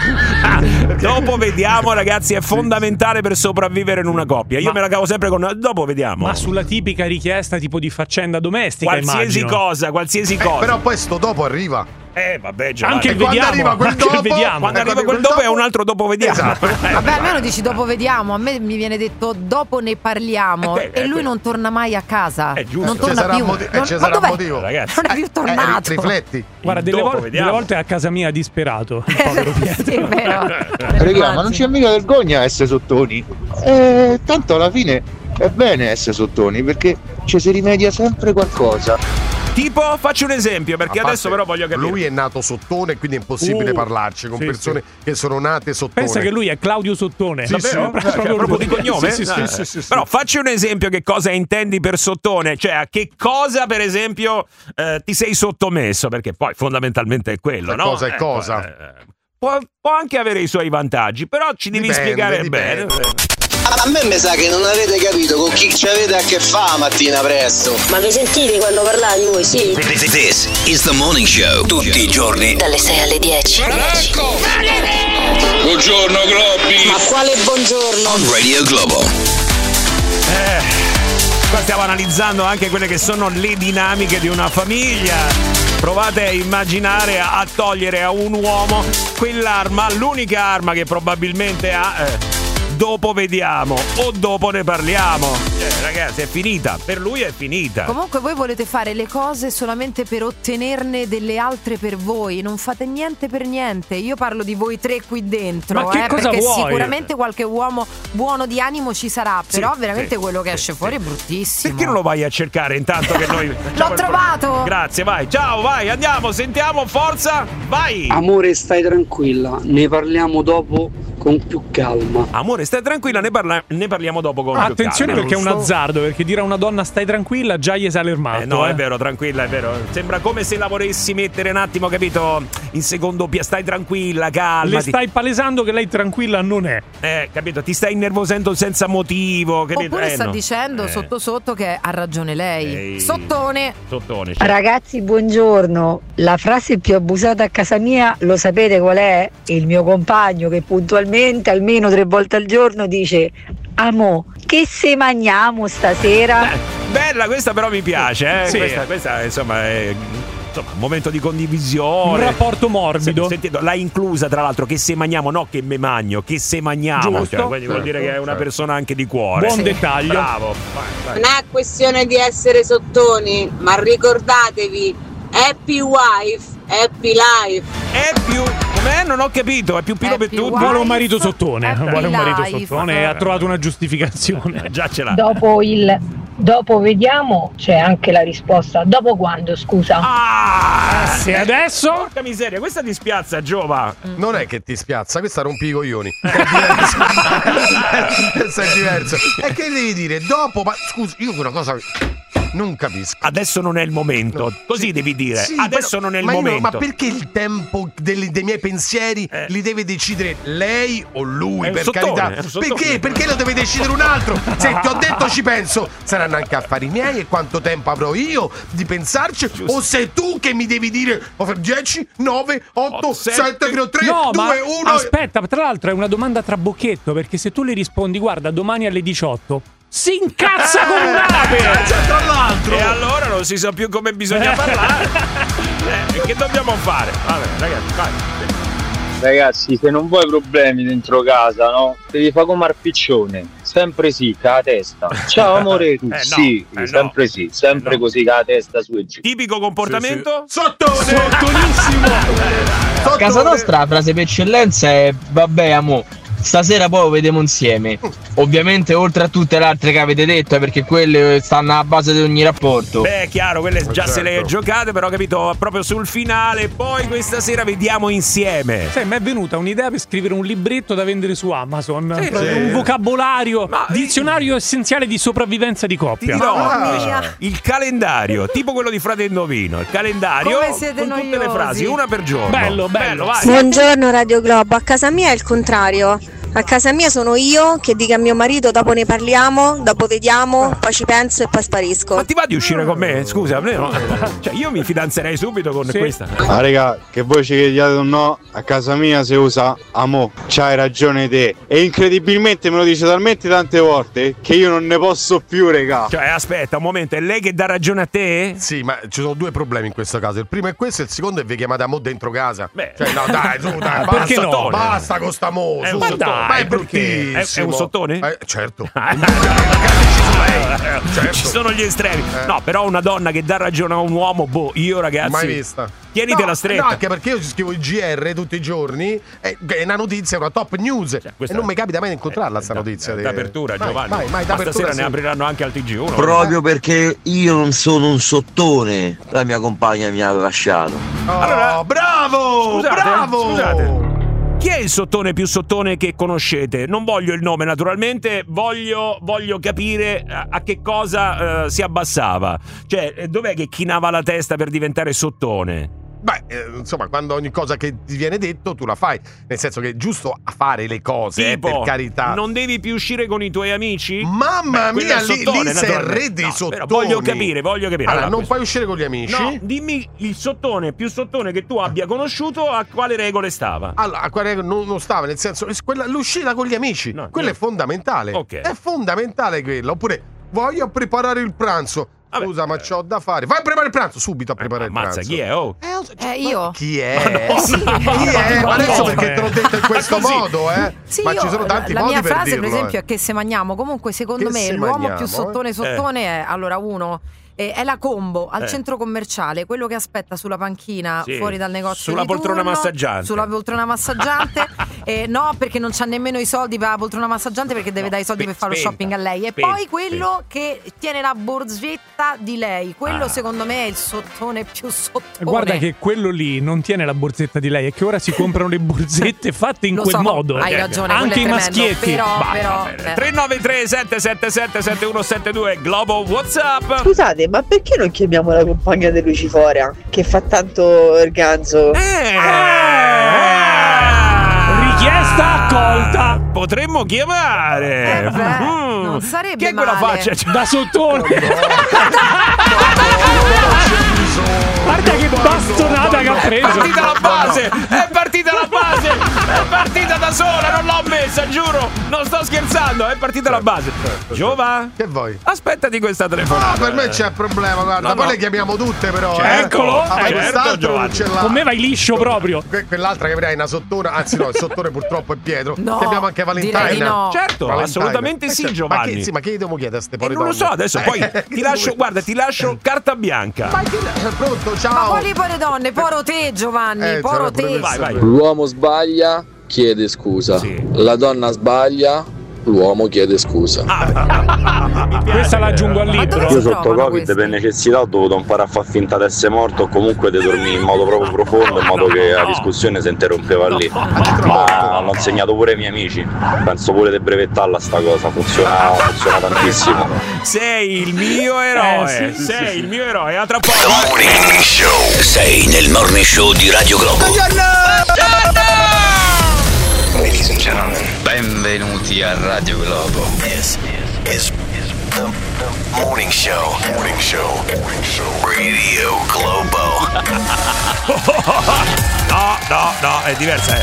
Dopo vediamo, ragazzi, è fondamentale per sopravvivere in una coppia. Io me la cavo sempre con dopo vediamo. Ma sulla tipica richiesta tipo di faccenda domestica, qualsiasi cosa. Però poi sto dopo arriva. Vabbè, Giovanni. Anche il vediamo. Arriva quel dopo, quando arriva quel dopo è un altro dopo vediamo. Esatto. Vabbè, almeno dici dopo vediamo. A me mi viene detto dopo ne parliamo. E lui non torna mai a casa. È giusto. Non torna più. Ci sarà un motivo, ragazzi. Non è più tornato. Rifletti. Guarda, delle volte a casa mia disperato. Sì, è vero. Raga, ma non c'è mica vergogna essere sottoni. Tanto alla fine è bene essere sottoni perché ci si rimedia sempre qualcosa. Tipo, faccio un esempio, perché adesso però voglio capire. Lui è nato sottone, quindi è impossibile parlarci con persone che sono nate sottone. Pensa che lui è Claudio Sottone. Proprio di cognome? Sì. Però facci un esempio, che cosa intendi per sottone? Cioè, a che cosa, per esempio, ti sei sottomesso? Perché poi fondamentalmente è quello, no? Cosa è cosa? può anche avere i suoi vantaggi, però ci devi spiegare bene. A me mi sa che non avete capito con chi ci avete a che fare mattina presto. Ma vi sentite quando parlate voi, sì? This is the morning show. Tutti i giorni Dalle 6 alle 10. Ecco! Buongiorno Globi! Ma quale buongiorno? on Radio Globo. Qua stiamo analizzando anche quelle che sono le dinamiche di una famiglia. Provate a immaginare a togliere a un uomo quell'arma, l'unica arma che probabilmente ha. Dopo vediamo o dopo ne parliamo. Ragazzi, è finita. Per lui è finita. Comunque voi volete fare le cose solamente per ottenerne delle altre per voi. Non fate niente per niente. Io parlo di voi tre qui dentro. Ma che cosa perché vuoi? sicuramente qualche uomo buono di animo ci sarà. Però veramente quello che esce fuori è bruttissimo. Perché non lo vai a cercare intanto che noi L'ho trovato! Grazie, vai. Ciao, vai, andiamo, sentiamo, forza, vai. Amore, stai tranquilla, ne parliamo dopo con più calma. Amore, stai tranquilla, ne parliamo dopo con più attenzione, calma. perché è un azzardo, perché dire a una donna stai tranquilla già gli sale il matto. No, è vero, tranquilla, è vero. Sembra come se la volessi mettere un attimo, capito, in secondo piano. Stai tranquilla, calma. Le stai palesando che lei tranquilla non è. Capito, ti stai innervosendo senza motivo, capito? Oppure sta dicendo sotto sotto che ha ragione lei. Sottone. Ragazzi, buongiorno. La frase più abusata a casa mia, lo sapete qual è? Il mio compagno che puntualmente almeno 3 volte al giorno dice: amo, che se mangiamo stasera? Bella, questa però mi piace, Sì. Questa insomma è un momento di condivisione, Un rapporto morbido. Sentito, l'ha inclusa tra l'altro, che se mangiamo, no che me magno, che se mangiamo. Giusto. Quindi vuol dire che è una persona anche di cuore. Buon dettaglio. Bravo. Vai. Non è questione di essere sottoni, ma ricordatevi, happy wife, happy life. È più, com'è? Non ho capito, è più pilo per tutti. Vuole un marito sottone. Vuole un marito life. sottone e ha trovato una giustificazione. Già ce l'ha. Dopo vediamo, c'è anche la risposta. Dopo quando, scusa? Se adesso? Porca miseria, questa ti spiazza, Giova. Non è che ti spiazza, questa rompi i coglioni. Questo è diverso. E che devi dire? Dopo, ma scusa, io una cosa non capisco. Adesso non è il momento. Così devi dire. Sì, adesso non è il momento. Ma perché il tempo dei miei pensieri li deve decidere lei o lui? Per carità. Perché lo deve decidere un altro? Se ti ho detto ci penso, saranno anche affari miei, e quanto tempo avrò io di pensarci? O sei tu che mi devi dire 10, 9, 8, 7, 3, 2, 1. Aspetta, tra l'altro è una domanda trabocchetto, perché se tu le rispondi guarda domani alle 18 si incazza con un'ape! Tra l'altro! E allora non si sa più come bisogna parlare. Che dobbiamo fare? Vabbè, ragazzi, vai. Ragazzi, se non vuoi problemi dentro casa, no? Devi fare come Arpiccione. Sempre sì, con la testa. Ciao amore, tu. Sempre sì, sempre così, con la testa su e giù. Tipico comportamento? Sottone! Sottonissimo! A casa nostra la frase per eccellenza è vabbè amo, stasera poi lo vediamo insieme. Ovviamente oltre a tutte le altre che avete detto, perché quelle stanno alla base di ogni rapporto. Beh, chiaro, quelle già se le giocate, però capito, proprio sul finale. Poi questa sera vediamo insieme. Sai, mi è venuta un'idea per scrivere un libretto da vendere su Amazon. Un vocabolario, dizionario essenziale di sopravvivenza di coppia. Ti dirò, il calendario, tipo quello di Frate Indovino. Il calendario Come siete con tutte noiosi. le frasi, una per giorno. Bello, vai. Buongiorno Radio Globo, a casa mia è il contrario. A casa mia sono io che dico a mio marito dopo ne parliamo, dopo vediamo, poi ci penso e poi sparisco. Ma ti va di uscire con me? Scusa, cioè io mi fidanzerei subito con questa. Ah raga, che voi ci chiediate o no, a casa mia si usa amo, c'hai ragione te. E incredibilmente me lo dice talmente tante volte che io non ne posso più, raga. Cioè aspetta un momento, è lei che dà ragione a te? Sì, ma ci sono due problemi in questo caso. Il primo è questo, e il secondo è vi chiamate amo dentro casa. Cioè no dai, su dai, perché basta, no? basta con sta mo. È un su, sottone. ma è bruttissimo. È un sottone? Certo. Ci sono gli estremi. No, però una donna che dà ragione a un uomo, io ragazzi. Mai vista. Tienitela stretta. No, anche perché io ci scrivo il GR tutti i giorni. È una notizia, è una top news. E non mi capita mai di incontrarla sta notizia. D'apertura, Giovanni. Vai, ma stasera ne apriranno anche al TG1. Proprio perché io non sono un sottone, la mia compagna mi ha lasciato. Allora, bravo! Scusate. Chi è il sottone più sottone che conoscete? Non voglio il nome, naturalmente, voglio capire a che cosa si abbassava. Cioè, dov'è che chinava la testa per diventare sottone? insomma, quando ogni cosa che ti viene detto tu la fai, nel senso che è giusto a fare le cose, tipo, per carità. Non devi più uscire con i tuoi amici? Mamma mia, lì sei il re dei sottoni. Voglio capire. Allora, non puoi uscire con gli amici? No, dimmi il sottone più sottone che tu abbia conosciuto, a quale regole stava? Allora, a quale regole non stava, nel senso, l'uscita con gli amici. Quello è fondamentale. Okay. È fondamentale quello. Oppure, voglio preparare il pranzo. Scusa, ma c'ho da fare. Vai a preparare il pranzo, subito a preparare il pranzo. Chi è? Oh. Io? Chi è? Chi è? Ma adesso perché te l'ho detto in questo modo, Sì, ma ci sono tanti la modi mia per frase, dirlo, per esempio, è che se mangiamo. Comunque, secondo me, l'uomo più sottone è, allora, uno... è la Combo al centro commerciale, quello che aspetta sulla panchina fuori dal negozio sulla di poltrona turno, massaggiante. Sulla poltrona massaggiante. No, perché non c'ha nemmeno i soldi per la poltrona massaggiante, perché deve dare i soldi per fare lo shopping a lei. E poi quello che tiene la borsetta di lei, quello secondo me è il sottone più sottone. Guarda che quello lì non tiene la borsetta di lei, è che ora si comprano le borsette fatte in quel modo. Hai ragione, anche i maschietti. Però 393 777 7172 Globo WhatsApp. Scusate, ma perché non chiamiamo la compagna di Lucifora che fa tanto organzo? Richiesta accolta. Potremmo chiamare. Non sarebbe che male. quella faccia da sottone. Guarda che bastonata che ha preso. È partita la base. È partita da sola. Non l'ho messa, giuro. Non sto scherzando. È partita la base. Giova, che vuoi? Aspettati questa telefonata. No, per me c'è problema, guarda. Poi le chiamiamo tutte, però. Eccolo. Ma quest'altro non ce l'ha. Con me vai liscio proprio. Quell'altra che avrai una sottona. Anzi, no, il sottone purtroppo è Pietro. No, chiamiamo anche Valentina. No. Certo, Valentina. assolutamente sì, Giovanni. Ma che gli devo chiedere a ste povere non lo so, adesso poi ti lascio carta bianca. Pronto, ciao. Ma quali pore donne? Poro te, Giovanni, poro te. Vai. L'uomo sbaglia, chiede scusa. La donna sbaglia, l'uomo chiede scusa. Questa la aggiungo al libro. Io sotto Covid per necessità ho dovuto imparare a far finta di essere morto o comunque di dormire in modo proprio profondo, in modo che la discussione si interrompeva lì. Ma l'hanno insegnato pure i miei amici. Penso pure di brevettarla sta cosa, funziona tantissimo. Sei il mio eroe. Sei il mio eroe. A tra poco. The Morning Show. Sei nel Morning Show di Radio Globo. Ladies and gentlemen, benvenuti a Radio Globo. This is the Morning Show. Radio Globo. No, è diversa.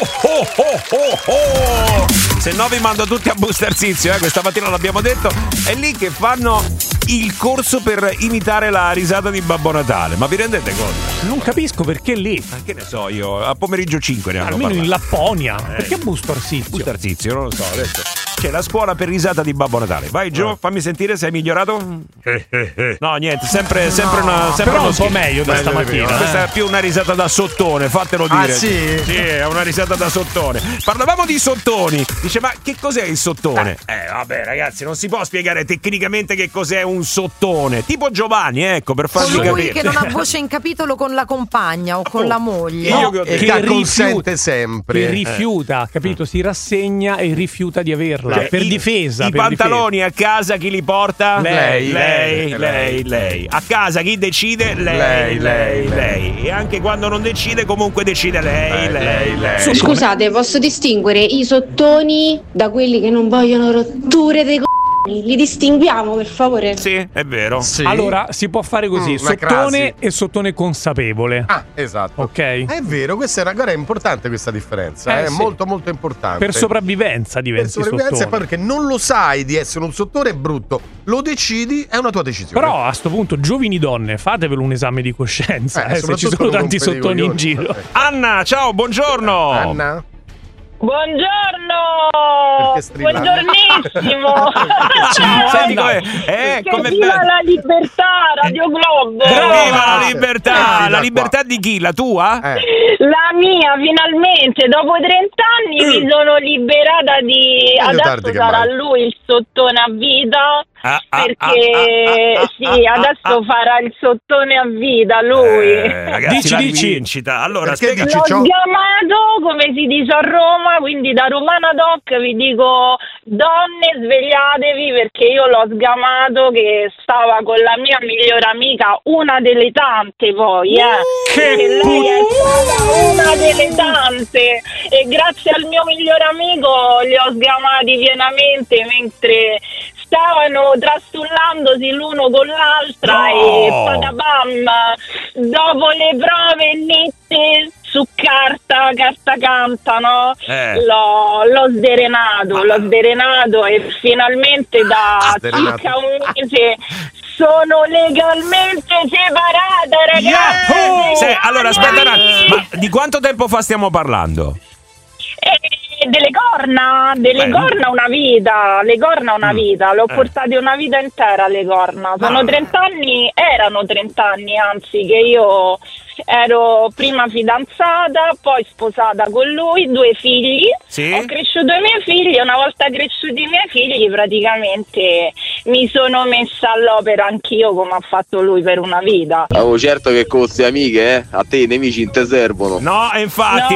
Se no vi mando tutti a Booster Sizio, questa mattina l'abbiamo detto. È lì che fanno il corso per imitare la risata di Babbo Natale. Ma vi rendete conto? Non capisco perché lì. Ma che ne so io, a pomeriggio 5 ne hanno almeno parlato. In Lapponia. Perché Booster Sizio? Booster Sizio, non lo so, adesso c'è la scuola per risata di Babbo Natale. Vai Gio, fammi sentire se hai migliorato. No, niente, sempre una però uno un po' meglio da stamattina. Questa è più una risata da sottone, fatelo dire. Sì? Sì, è una risata da sottone. Parlavamo di sottoni. Dice, ma che cos'è il sottone? Vabbè, ragazzi, non si può spiegare tecnicamente che cos'è un sottone. Tipo Giovanni, ecco, per farvi colui capire. che non ha voce in capitolo con la compagna o con la moglie. Che consente sempre. Che rifiuta, capito? Si rassegna e rifiuta di averla. Per difesa. I pantaloni a casa chi li porta? Lei. A casa chi decide? Lei. E anche quando non decide, comunque decide lei. Scusate, posso distinguere i sottoni da quelli che non vogliono rotture dei li distinguiamo, per favore? Sì, è vero. Sì. Allora, si può fare così, sottone e sottone consapevole. Ah, esatto. Ok. È vero, questa è importante questa differenza, è molto molto importante. Per sopravvivenza diventi sottone. E poi perché non lo sai di essere un sottone è brutto, lo decidi, è una tua decisione. Però a sto punto, giovani donne, fatevelo un esame di coscienza, se ci sono tanti sottoni in giro. Anna, ciao, buongiorno. Anna. Buongiornissimo. Senti come viva la libertà, Radio Globo. Viva la libertà. La libertà di chi? La tua? La mia, finalmente dopo 30 anni mi sono liberata di adesso sarà lui il sottone a vita. perché adesso farà il sottone a vita lui. Ragazzi, la rivincita. Allora, l'ho sgamato, come si dice a Roma, quindi da Romana Doc vi dico: donne, svegliatevi, perché io l'ho sgamato che stava con la mia migliore amica, una delle tante poi, perché lei è stata una delle tante, e grazie al mio migliore amico li ho sgamati pienamente mentre stavano trastullandosi l'uno con l'altra e patapam, dopo le prove nette su carta canta, no? L'ho sderenato e finalmente da circa un mese sono legalmente separata, ragazzi. Allora aspetta un attimo, ma di quanto tempo fa stiamo parlando? Delle corna una vita, l'ho portate una vita intera alle corna. Sono 30 anni, erano 30 anni anzi, che io ero prima fidanzata, poi sposata con lui, 2 figli. Ho cresciuto i miei figli, una volta cresciuti i miei figli praticamente mi sono messa all'opera anch'io, come ha fatto lui per una vita. Certo che con queste amiche, a te i nemici non te servono. No, infatti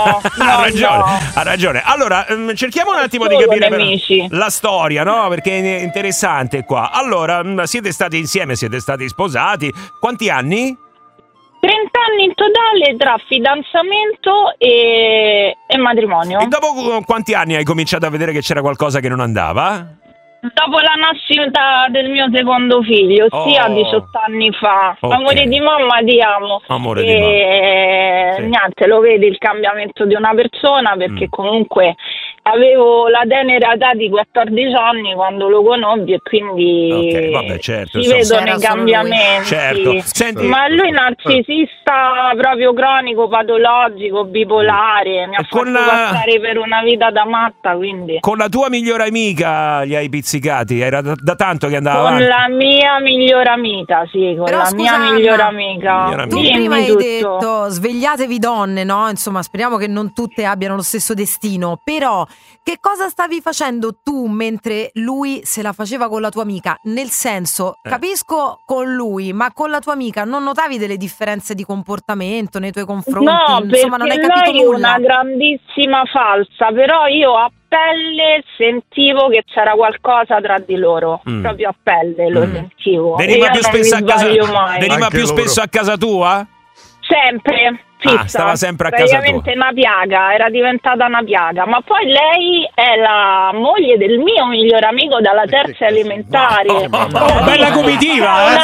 ha ragione. Allora, cerchiamo un attimo di capire la storia, no? Perché è interessante qua. Allora, siete stati insieme, siete stati sposati. Quanti anni? 30 anni in totale tra fidanzamento e matrimonio. E dopo quanti anni hai cominciato a vedere che c'era qualcosa che non andava? Dopo la nascita del mio secondo figlio, ossia 18 anni fa. Amore di mamma, ti amo. Amore di mamma. Niente, lo vedi il cambiamento di una persona, perché comunque avevo la tenera età di 14 anni quando lo conobbi e quindi certo, si vedono i cambiamenti. Certo. Senti, ma lui narcisista proprio cronico, patologico, bipolare, mi ha fatto passare per una vita da matta, quindi. Con la tua migliore amica li hai pizzicati? Era da tanto che andava avanti? Con la mia migliore amica, sì, con la mia migliore amica. Tu prima hai detto svegliatevi donne, no? Insomma, speriamo che non tutte abbiano lo stesso destino, però che cosa stavi facendo tu mentre lui se la faceva con la tua amica? Nel senso, capisco con lui, ma con la tua amica non notavi delle differenze di comportamento nei tuoi confronti? No, insomma, non hai capito lei nulla. Una grandissima falsa, però io a pelle sentivo che c'era qualcosa tra di loro, proprio a pelle lo sentivo. Veniva più spesso a casa tua? Sempre. Stava sempre a casa tua. Una piaga, era diventata una piaga. Ma poi lei è la moglie del mio migliore amico dalla terza elementare. Bella comitiva,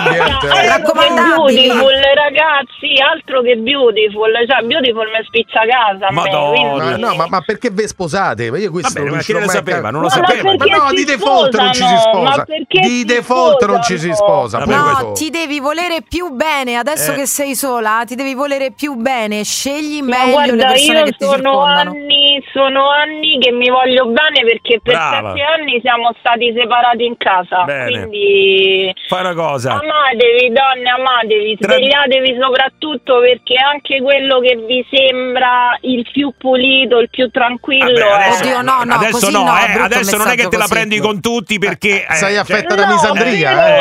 beautiful, ragazzi, altro che beautiful. Cioè, beautiful mi spiccia casa. Ma perché ve sposate? Ma io questo non lo sapeva, non lo sapeva. Ma no, di default non ci si sposa. Di default non ci si sposa. No, ti devi volere più bene adesso che sei sola, ti devi volere più bene, scegli meglio le persone che ti circondano. Sono anni che mi voglio bene, perché per 7 anni siamo stati separati in casa. Quindi fai una cosa, amatevi donne, amatevi, svegliatevi soprattutto, perché anche quello che vi sembra il più pulito, il più tranquillo Oddio, no, adesso no, adesso non è che te la prendi con tutti, perché sei affetta da misandria.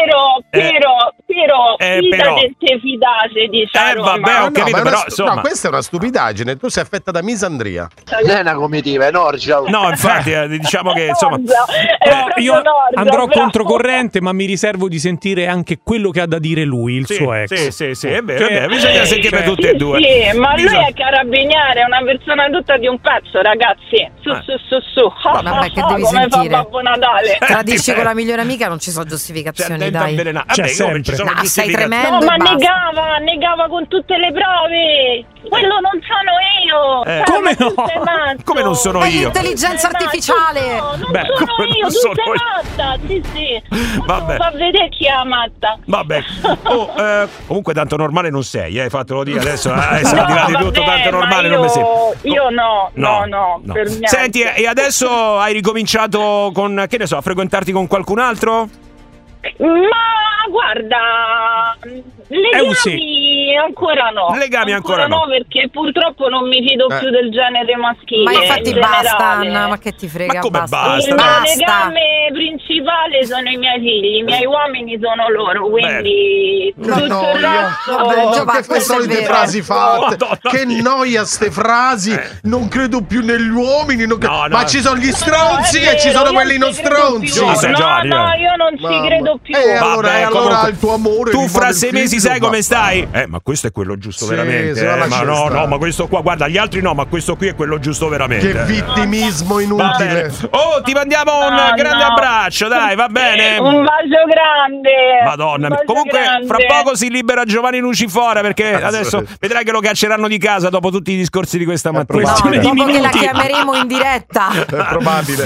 Però fidate, diciamo. Però insomma, no, questa è una stupidaggine. Tu sei affetta da misandria. Non è una comitiva, è Norgia. No, infatti, diciamo che insomma io andrò controcorrente, ma mi riservo di sentire anche quello che ha da dire lui, il suo ex. Sì, è vero, bisogna sentire tutte e due. Sì, ma lui è carabiniere, è una persona tutta di un pezzo, ragazzi. Su. Vabbè, che devi come sentire? fa Babbo Natale. Tradisci con la migliore amica, non ci sono giustificazioni, dai. Sei tremendo. No, ma negava con tutte le prove. Quello non sono io. Come no? Come non sono io? L'intelligenza artificiale. No, non sono io, tu sei matta. Sì. Vabbè. Fa vedere chi è matta. Vabbè. Comunque tanto normale non sei, fatelo dire adesso. Al di là di tutto, tanto normale non mi sei. Io no. Per niente. Senti, e adesso hai ricominciato con, che ne so, a frequentarti con qualcun altro? Ma guarda, legami ancora no. Legami ancora no. Perché purtroppo non mi fido più del genere maschile. Ma infatti in basta, generale. Anna, ma che ti frega? Ma come basta? Il mio legame principale sono i miei figli, i miei uomini sono loro, quindi tutto il resto... Che solite frasi fatte, che noia ste frasi, non credo più negli uomini, ma ci sono gli stronzi e ci sono quelli non stronzi. No, io non ci credo più. Allora il tuo amore. Tu fra 6 mesi sai come stai? Ma questo è quello giusto veramente. Ma no, ma questo qua, guarda, gli altri no, ma questo qui è quello giusto veramente. Che vittimismo inutile. Oh, ti mandiamo un grande abbraccio, dai, va bene. Un bacio grande. Madonna, comunque fra poco si libera Giovanni Lucifora, perché adesso vedrai che lo cacceranno di casa dopo tutti i discorsi di questa mattina. Dopo che la chiameremo in diretta. È probabile.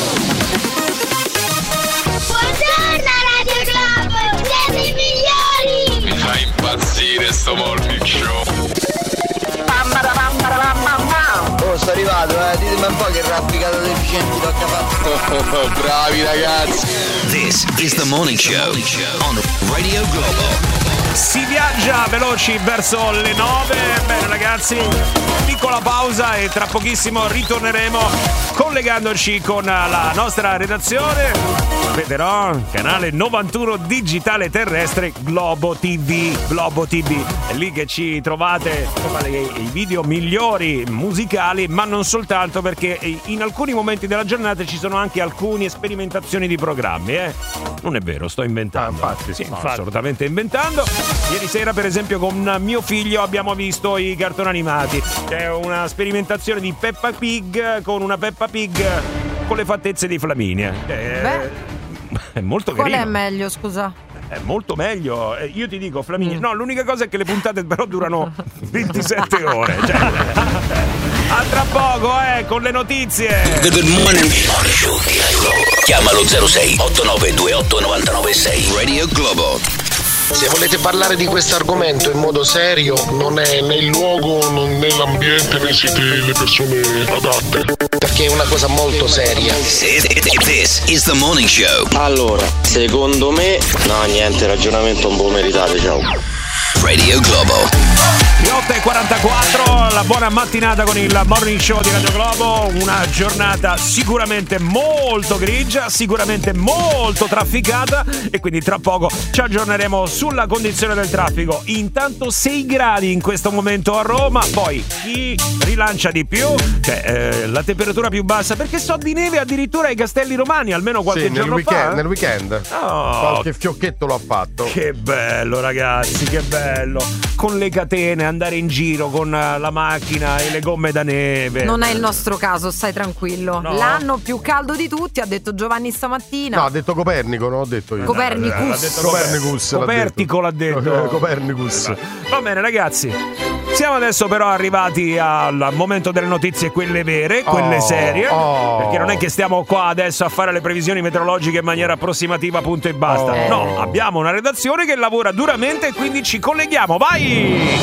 Buongiorno Radio Globo, siete i migliori! Mi fa impazzire sto morning show. Oh, sto arrivato, ditemi un po' che rafficato deficiente tocca fare. Bravi ragazzi. This is the morning show on Radio Globo. Si viaggia veloci verso le 9. Bene ragazzi, piccola pausa e tra pochissimo ritorneremo collegandoci con la nostra redazione. Vedrò canale 91 digitale terrestre Globo TV. Globo TV, è lì che ci trovate i video migliori musicali, ma non soltanto, perché in alcuni momenti della giornata ci sono anche alcune sperimentazioni di programmi. Non è vero, sto inventando. Infatti, sì, sto assolutamente inventando. Ieri sera per esempio con mio figlio abbiamo visto i cartoni animati. C'è una sperimentazione di Peppa Pig con una Peppa Pig con le fattezze di Flaminia. È molto carino. Qual è meglio, scusa? È molto meglio. Io ti dico, Flaminia. No, l'unica cosa è che le puntate però durano 27 ore. Cioè, a tra poco, con le notizie. Good morning. Chiamalo 06 8928 996 Radio Globo. Se volete parlare di questo argomento in modo serio, non è né il luogo, né l'ambiente, né siete le persone adatte. Perché è una cosa molto seria. This is the morning show. Allora, secondo me, no, niente, ragionamento un po' meritato, ciao. Radio Globo. 8:44, la buona mattinata con il morning show di Radio Globo. Una giornata sicuramente molto grigia, sicuramente molto trafficata, e quindi tra poco ci aggiorneremo sulla condizione del traffico. Intanto 6 gradi in questo momento a Roma, poi chi rilancia di più, cioè la temperatura più bassa, perché so di neve addirittura ai Castelli Romani, almeno qualche giorno fa. Nel weekend. Qualche fiocchetto l'ho fatto. Che bello ragazzi, che bello. Con le catene, andare in giro con la macchina e le gomme da neve. Non è il nostro caso, stai tranquillo. No. L'anno più caldo di tutti, ha detto Giovanni stamattina. No, ha detto Copernico, non ho detto io. Copernicus. Copertico l'ha detto. Copernicus. Va bene ragazzi. Siamo adesso però arrivati al momento delle notizie, quelle vere, quelle serie, perché non è che stiamo qua adesso a fare le previsioni meteorologiche in maniera approssimativa, punto e basta. No, abbiamo una redazione che lavora duramente e quindi ci colleghiamo. Vai!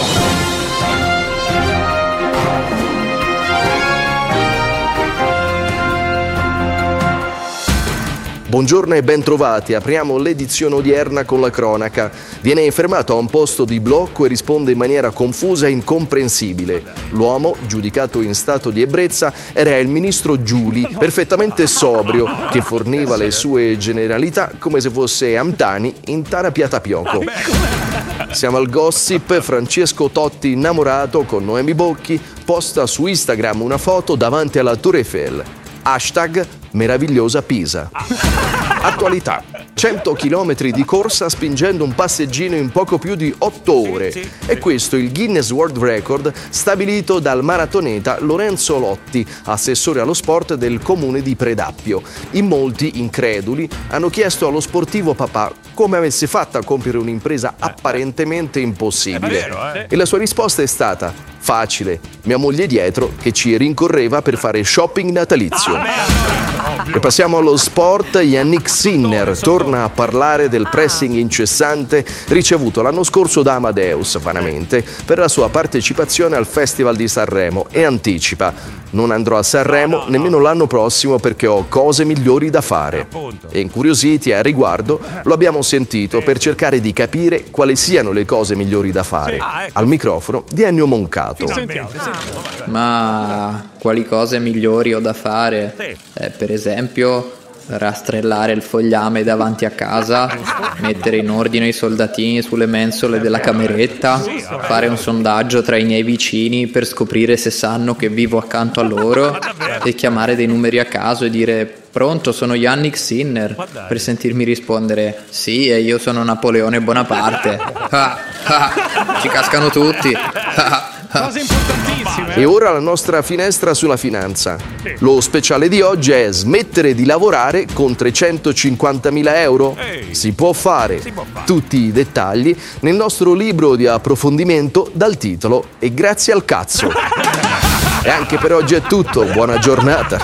Buongiorno e bentrovati, apriamo l'edizione odierna con la cronaca. Viene fermato a un posto di blocco e risponde in maniera confusa e incomprensibile. L'uomo, giudicato in stato di ebbrezza, era il ministro Giuli, perfettamente sobrio, che forniva le sue generalità come se fosse Amtani in Tarapiata Pioco. Siamo al gossip. Francesco Totti innamorato con Noemi Bocchi posta su Instagram una foto davanti alla Tour Eiffel. Hashtag meravigliosa Pisa. Attualità. 100 km di corsa spingendo un passeggino in poco più di 8 ore. E questo il Guinness World Record stabilito dal maratoneta Lorenzo Lotti, assessore allo sport del comune di Predappio. In molti, increduli, hanno chiesto allo sportivo papà come avesse fatto a compiere un'impresa apparentemente impossibile. E la sua risposta è stata: facile, mia moglie dietro che ci rincorreva per fare shopping natalizio. E passiamo allo sport. Yannick Sinner torna a parlare del pressing incessante ricevuto l'anno scorso da Amadeus, vanamente, per la sua partecipazione al Festival di Sanremo e anticipa: non andrò a Sanremo nemmeno l'anno prossimo perché ho cose migliori da fare. E incuriositi a riguardo lo abbiamo sentito per cercare di capire quali siano le cose migliori da fare. Al microfono di Ennio Moncato. Ma quali cose migliori ho da fare? Per esempio rastrellare il fogliame davanti a casa, mettere in ordine i soldatini sulle mensole della cameretta, fare un sondaggio tra i miei vicini per scoprire se sanno che vivo accanto a loro e chiamare dei numeri a caso e dire: pronto, sono Yannick Sinner, per sentirmi rispondere: sì, e io sono Napoleone Bonaparte. Ci cascano tutti. Cose importantissime. E ora la nostra finestra sulla finanza. Lo speciale di oggi è smettere di lavorare con 350.000 euro. Si può fare. Tutti i dettagli nel nostro libro di approfondimento dal titolo E grazie al cazzo. E anche per oggi è tutto. Buona giornata.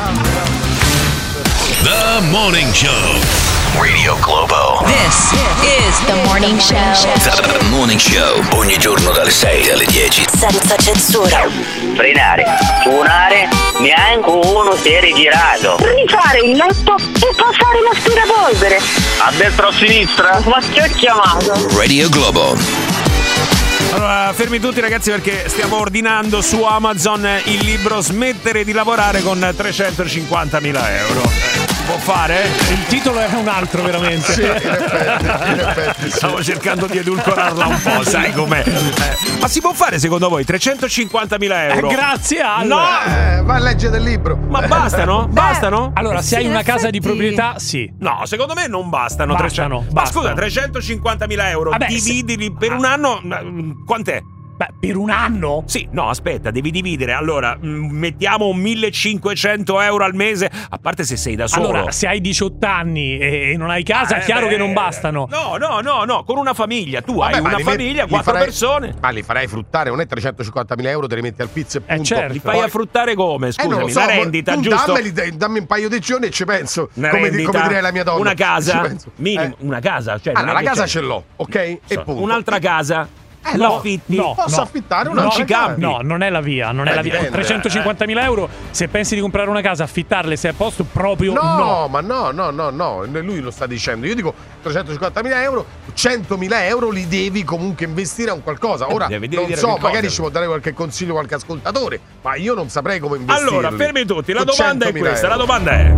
The Morning Show. Radio Globo. This is the morning show. The Morning Show. Ogni giorno dalle 6 alle 10. Senza censura. Frenare, suonare, neanche uno si è rigirato. Rifare il letto e passare l'aspirapolvere. A destra o a sinistra? Ma che ho chiamato? Radio Globo. Allora, fermi tutti ragazzi perché stiamo ordinando su Amazon il libro Smettere di lavorare con 350.000 euro. Può fare? Il titolo era un altro veramente. Sì, in effetti, Stavo cercando di edulcorarla un po', sai com'è. Ma si può fare secondo voi 350.000 euro? Grazie Al. No! Vai a leggere del libro. Ma bastano? Bastano? Allora, se hai una casa di proprietà, sì. No, secondo me non bastano. Ma scusa, 350.000 euro, dividili per un anno, quant'è? Beh, per un anno? Sì, no, aspetta, devi dividere. Allora, mettiamo 1.500 euro al mese, a parte se sei da solo. Allora, se hai 18 anni e non hai casa, è chiaro che non bastano. No, con una famiglia. Tu hai una famiglia, 4 persone. Ma li farai fruttare, non è 350.000 euro, te li metti al pizzo e punto. Certo. Li fai a fruttare come? Scusami, la rendita, giusto? Dammi un paio di giorni e ci penso. Come direi la mia donna. Una casa? Minimo, una casa? Cioè, allora, la casa ce l'ho, ok? E punto. Un'altra casa? L'affitti? No, posso affittare una casa? No, non è la via. Non è la via. 350.000 euro, se pensi di comprare una casa, affittarle, se è a posto, proprio no. Ma no. Lui lo sta dicendo. Io dico 350.000 euro, 100.000 euro li devi comunque investire a un qualcosa. Ora, non so, magari ci può dare qualche consiglio qualche ascoltatore, ma io non saprei come investirli. Allora, fermi tutti. La domanda è questa. La domanda è: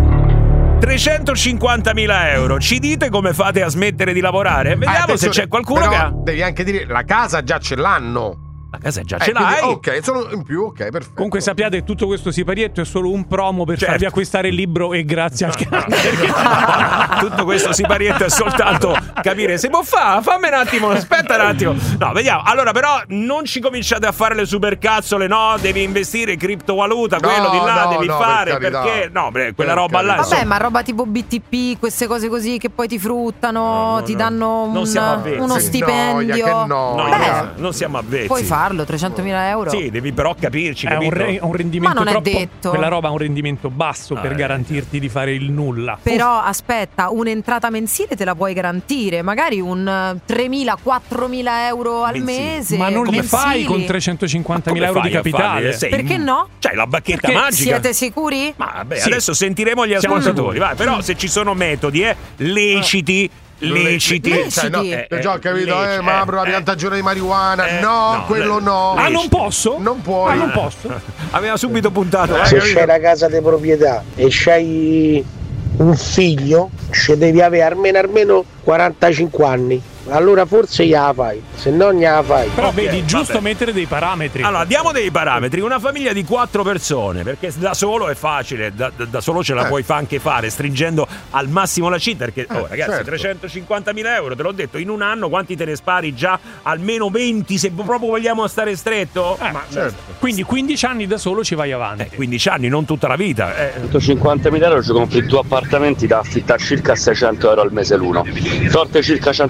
350.000 euro, ci dite come fate a smettere di lavorare? Vediamo se c'è qualcuno che ha. Devi anche dire, la casa già ce l'hanno. La casa già ce l'hai? Ok, sono in più, ok, perfetto. Comunque sappiate che tutto questo siparietto è solo un promo per farvi acquistare il libro E grazie al cazzo. Tutto questo siparietto è soltanto capire se può fare. Fammi un attimo, aspetta un attimo. No, vediamo. Allora, però, non ci cominciate a fare le supercazzole, no? Devi investire in criptovaluta, quello di là devi fare. Perché? No, quella roba là. Vabbè, ma roba tipo BTP, queste cose così che poi ti fruttano, ti danno uno stipendio. Non siamo avvezzi. Puoi farlo, 300.000 euro. Sì, devi però capirci. È un rendimento ma non troppo, è detto. Quella roba ha un rendimento basso per garantirti di fare il nulla. Però aspetta, un'entrata mensile te la puoi garantire, magari un 3.000, 4.000 euro al mese. Ma non li fai con 350.000 euro di capitale. Perché no? C'hai la bacchetta magica. Siete sicuri? Ma vabbè, adesso sentiremo gli ascoltatori. Vai, però se ci sono metodi leciti. Cioè, no, già ho capito, ma apro la piantagione di marijuana. Quello no. Non posso? Non puoi. Non posso. Aveva subito puntato. Se c'hai la casa di proprietà e c'hai un figlio, ci devi avere almeno 45 anni. Allora forse gliela fai, se no gliela fai. Però vedi, giusto mettere dei parametri. Allora, diamo dei parametri. Una famiglia di 4 persone, perché da solo è facile, da solo ce la puoi anche fare, stringendo al massimo la cifra. Perché, ragazzi, 350.000 euro, te l'ho detto, in un anno quanti te ne spari? Già almeno 20, se proprio vogliamo stare stretto. Quindi 15 anni da solo ci vai avanti. 15 anni, non tutta la vita. 150.000 euro ci compri 2 appartamenti da affittare circa 600 euro al mese l'uno. Sorte circa 150.000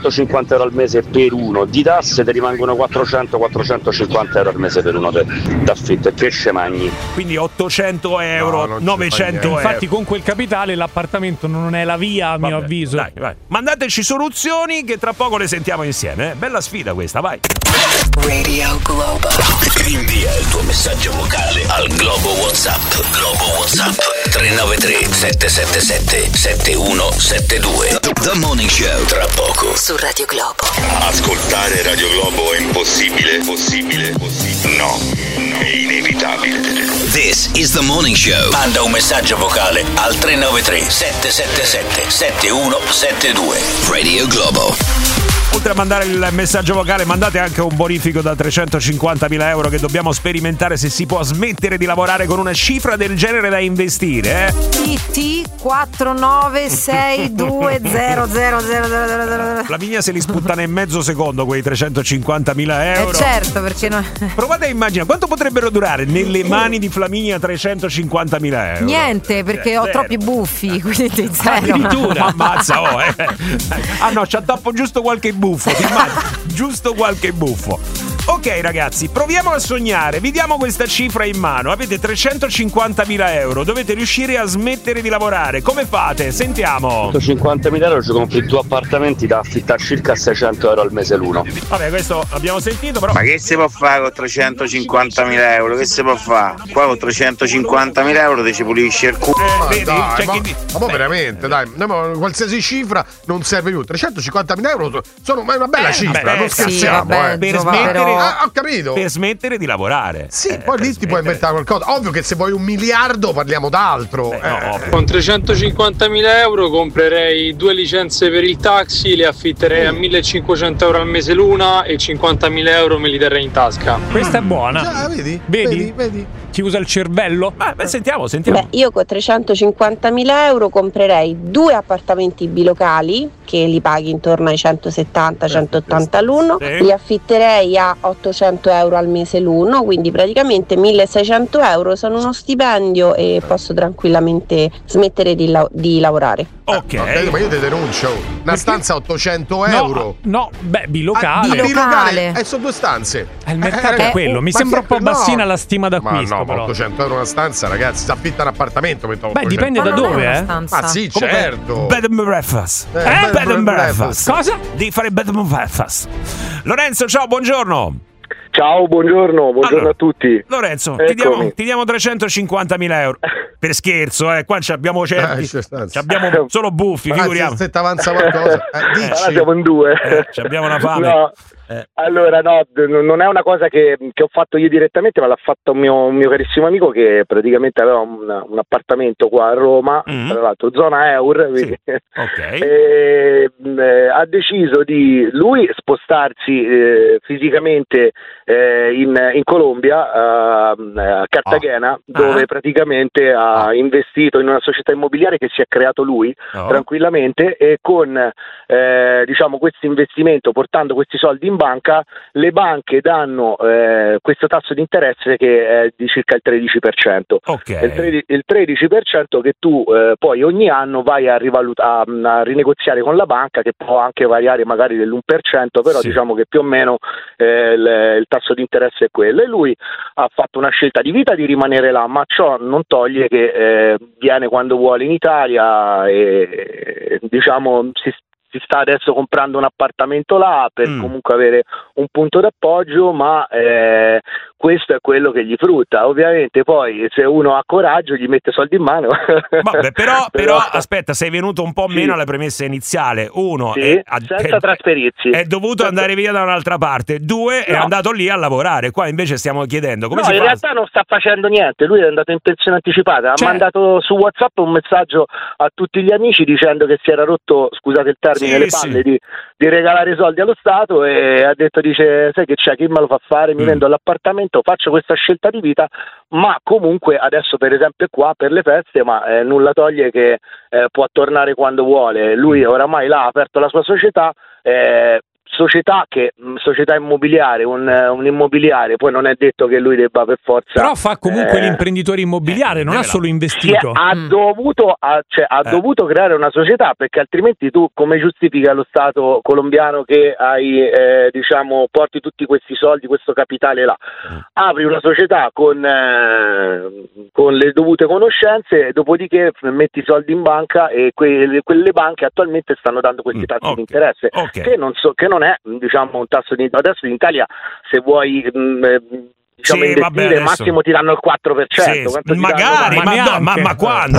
300 euro al mese per uno di tasse, ti rimangono 400-450 euro al mese per uno d'affitto, e che scemagni. Quindi 800 euro, 900 euro. Infatti con quel capitale l'appartamento non è la via, a mio avviso. Dai, vai. Mandateci soluzioni che tra poco le sentiamo insieme. Bella sfida questa, vai. Radio Globo. Invia il tuo messaggio vocale al Globo WhatsApp. Globo WhatsApp 393 777 7172. The Morning Show tra poco su Radio Globo. Ascoltare Radio Globo è impossibile? Possibile? No, è inevitabile. This is The Morning Show. Manda un messaggio vocale al 393 777 7172. Radio Globo. Oltre a mandare il messaggio vocale, mandate anche un bonifico da 350.000 euro che dobbiamo sperimentare se si può smettere di lavorare con una cifra del genere da investire. TT 496200000. Flaminia se li sputtana in mezzo secondo quei 350.000 euro. Certo, perché no. Provate a immaginare quanto potrebbero durare nelle mani di Flaminia 350.000 euro. Niente, perché ho troppi buffi, quindi zero. Addirittura. Ammazza, Ah no, ci attappo giusto qualche buffo, ti immagini? Giusto qualche buffo. Ok ragazzi, proviamo a sognare, vi diamo questa cifra in mano, avete 350.000 euro, dovete riuscire a smettere di lavorare, come fate? Sentiamo. 150.000 euro ci compri 2 appartamenti da affittare circa 600 euro al mese l'uno. Vabbè, questo l'abbiamo sentito, però. Ma che si può fare con 350.000 euro? Che si può fare? Qua con 350.000 euro ti ci pulisci il culo. Vedi? Dai, ma veramente, dai, qualsiasi cifra non serve più. 350.000 euro sono una bella cifra, non scherziamo. Per smettere, ho capito. Per smettere di lavorare. Sì, poi lì ti puoi inventare qualcosa. Ovvio che se vuoi 1 miliardo parliamo d'altro. Con 350.000 euro comprerei 2 licenze per il taxi, le affitterei a 1.500 euro al mese l'una e 50.000 euro me li terrei in tasca. Questa è buona. Già, vedi? Chi usa il cervello? Sentiamo. Beh, io con 350.000 euro comprerei 2 appartamenti bilocali che li paghi intorno ai 170-180 l'uno, li affitterei a 800 euro al mese l'uno, quindi praticamente 1.600 euro sono uno stipendio e posso tranquillamente smettere di lavorare. Ok, ma io ti denuncio. Una stanza a 800 euro. No, bilocale. Bilocale. Sono 2 stanze. Il mercato è quello. Mi sembra un po' bassina la stima d'acquisto. Ma 800 euro una stanza, ragazzi, si affitta un appartamento. Dipende da dove, Ma sì, certo. Bed and breakfast. Bed and breakfast. Cosa? Devi fare bed and breakfast. Lorenzo, ciao, buongiorno. Ciao, buongiorno a tutti. Lorenzo, ti diamo 350.000 euro. Per scherzo, qua abbiamo abbiamo solo buffi, figuriamo. Se ti avanza qualcosa, dici. Siamo in 2. Abbiamo una fame. No. Allora, no, non è una cosa che ho fatto io direttamente, ma l'ha fatto un mio carissimo amico che praticamente aveva un appartamento qua a Roma, tra l'altro zona Eur, sì. Okay. Ha deciso di lui spostarsi fisicamente in Colombia, a Cartagena, dove praticamente ha investito in una società immobiliare che si è creato lui tranquillamente, e con questo investimento, portando questi soldi in banca, le banche danno questo tasso di interesse che è di circa il 13%. Okay. Il 13% che tu poi ogni anno vai a rinegoziare con la banca, che può anche variare magari dell'1%, però diciamo che più o meno il tasso di interesse è quello, e lui ha fatto una scelta di vita di rimanere là, ma ciò non toglie che viene quando vuole in Italia e diciamo si sta adesso comprando un appartamento là per comunque avere un punto d'appoggio, ma questo è quello che gli frutta. Ovviamente poi se uno ha coraggio gli mette soldi in mano. Vabbè, però aspetta, sei venuto un po' meno alla premessa iniziale. Uno, senza trasferirsi, è dovuto andare via da un'altra parte. 2, è andato lì a lavorare. Qua invece stiamo chiedendo come si fa. In realtà non sta facendo niente, lui è andato in pensione anticipata, ha mandato su WhatsApp un messaggio a tutti gli amici dicendo che si era rotto, scusate il termine, le palle di regalare soldi allo Stato, e ha detto, sai che c'è, chi me lo fa fare, mi vendo l'appartamento, faccio questa scelta di vita, ma comunque adesso per esempio è qua per le feste, ma nulla toglie che può tornare quando vuole. Lui oramai là ha aperto la sua società, società immobiliare, un immobiliare, poi non è detto che lui debba per forza. Però fa comunque l'imprenditore immobiliare, non ha solo investito. Ha dovuto creare una società, perché altrimenti tu come giustifica lo Stato colombiano che hai porti tutti questi soldi, questo capitale là? Apri una società con le dovute conoscenze, dopodiché metti i soldi in banca e quelle banche attualmente stanno dando questi tassi di interesse che non è un tasso di adesso in Italia, se vuoi investire massimo ti danno il 4%. Magari, ma quando?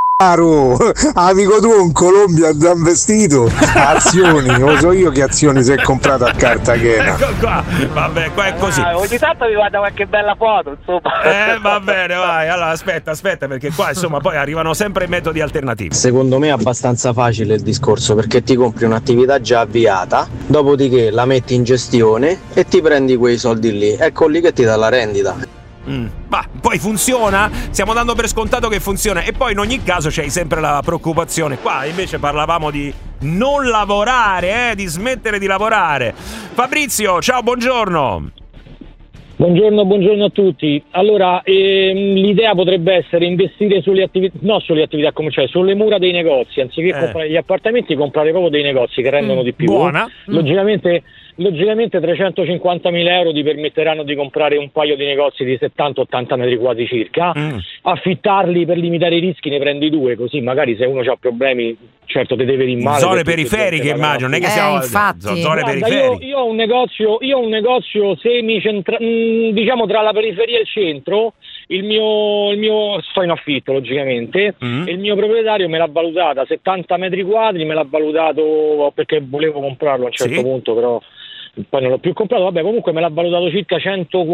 Amico tu in Colombia già investito azioni, lo so io che azioni si è comprato a Cartagena. Ecco qua, vabbè, qua è così. Ogni tanto mi guarda qualche bella foto, insomma. Va bene, vai. Allora aspetta, perché qua insomma poi arrivano sempre metodi alternativi. Secondo me è abbastanza facile il discorso, perché ti compri un'attività già avviata, dopodiché la metti in gestione e ti prendi quei soldi lì, ecco lì che ti dà la rendita. Ma poi funziona? Stiamo dando per scontato che funziona, e poi in ogni caso c'hai sempre la preoccupazione. Qua invece parlavamo di non lavorare, di smettere di lavorare. Fabrizio, ciao, buongiorno. Buongiorno a tutti. Allora, l'idea potrebbe essere investire sulle attività commerciali, sulle mura dei negozi, anziché comprare gli appartamenti, comprare proprio dei negozi che rendono di più. Buona. Logicamente 350.000 euro ti permetteranno di comprare un paio di negozi di 70-80 metri quadri circa, affittarli per limitare i rischi, ne prendi 2, così magari se uno ha problemi, certo te deve rimane. Zone periferiche immagino, non è che siamo zone periferiche. Io ho un negozio diciamo tra la periferia e il centro. Il mio sto in affitto logicamente, e il mio proprietario me l'ha valutata 70 metri quadri, me l'ha valutato perché volevo comprarlo a un certo punto, però poi non l'ho più comprato. Vabbè, comunque me l'ha valutato circa dai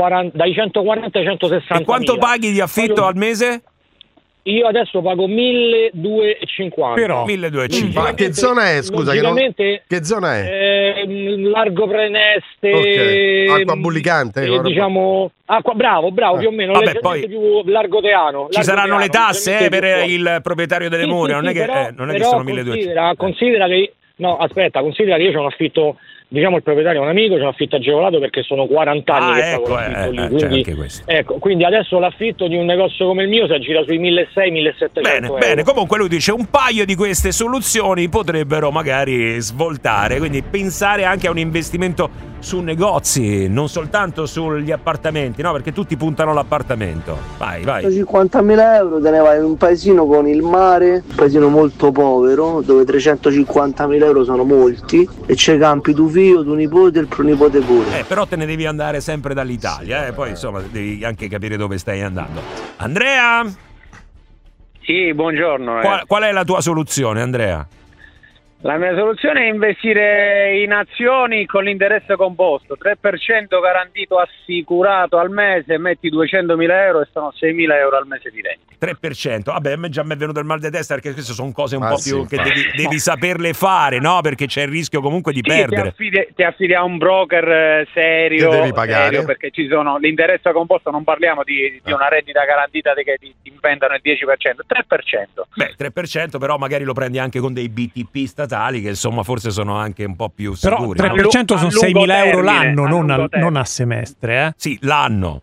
140 ai 160. E quanto paghi di affitto al mese? Io adesso pago 1.250. Però 1.250. Ma che zona è? Scusa, che zona è? Largo Preneste. Acqua Bullicante. Diciamo acqua, bravo, più o meno. Vabbè, poi più Largo Teano. Ci saranno le tasse per il proprietario delle mura, non è che sono 1.200. Considera che io c'ho un affitto. Diciamo il proprietario è un amico, c'è un affitto agevolato perché sono 40 anni che pago l'affitto lì, quindi, quindi adesso l'affitto di un negozio come il mio si aggira sui 1.600-1.700 euro. Bene, comunque lui dice un paio di queste soluzioni potrebbero magari svoltare, quindi pensare anche a un investimento su negozi, non soltanto sugli appartamenti, no? Perché tutti puntano all'appartamento. Vai. 50.000 euro te ne vai in un paesino con il mare, un paesino molto povero, dove 350.000 euro sono molti, e c'è campi tu figlio, tu nipote e il pronipote pure. Però te ne devi andare sempre dall'Italia, poi insomma devi anche capire dove stai andando. Andrea? Sì, buongiorno. Qual è la tua soluzione, Andrea? La mia soluzione è investire in azioni con l'interesse composto, 3% garantito assicurato al mese, metti 200.000 euro e sono 6.000 euro al mese di rendita. 3%, vabbè, a me già mi è venuto il mal di testa, perché queste sono cose un po' più che devi saperle fare, no? Perché c'è il rischio comunque di perdere. Ti affidi a un broker serio, che devi pagare, perché ci sono l'interesse composto, non parliamo di una rendita garantita che ti inventano il 10%, 3%. Beh, 3% però magari lo prendi anche con dei BTP statali che insomma forse sono anche un po' più sicuri. Però 3% sono 6.000 euro l'anno, non a semestre, Sì, l'anno.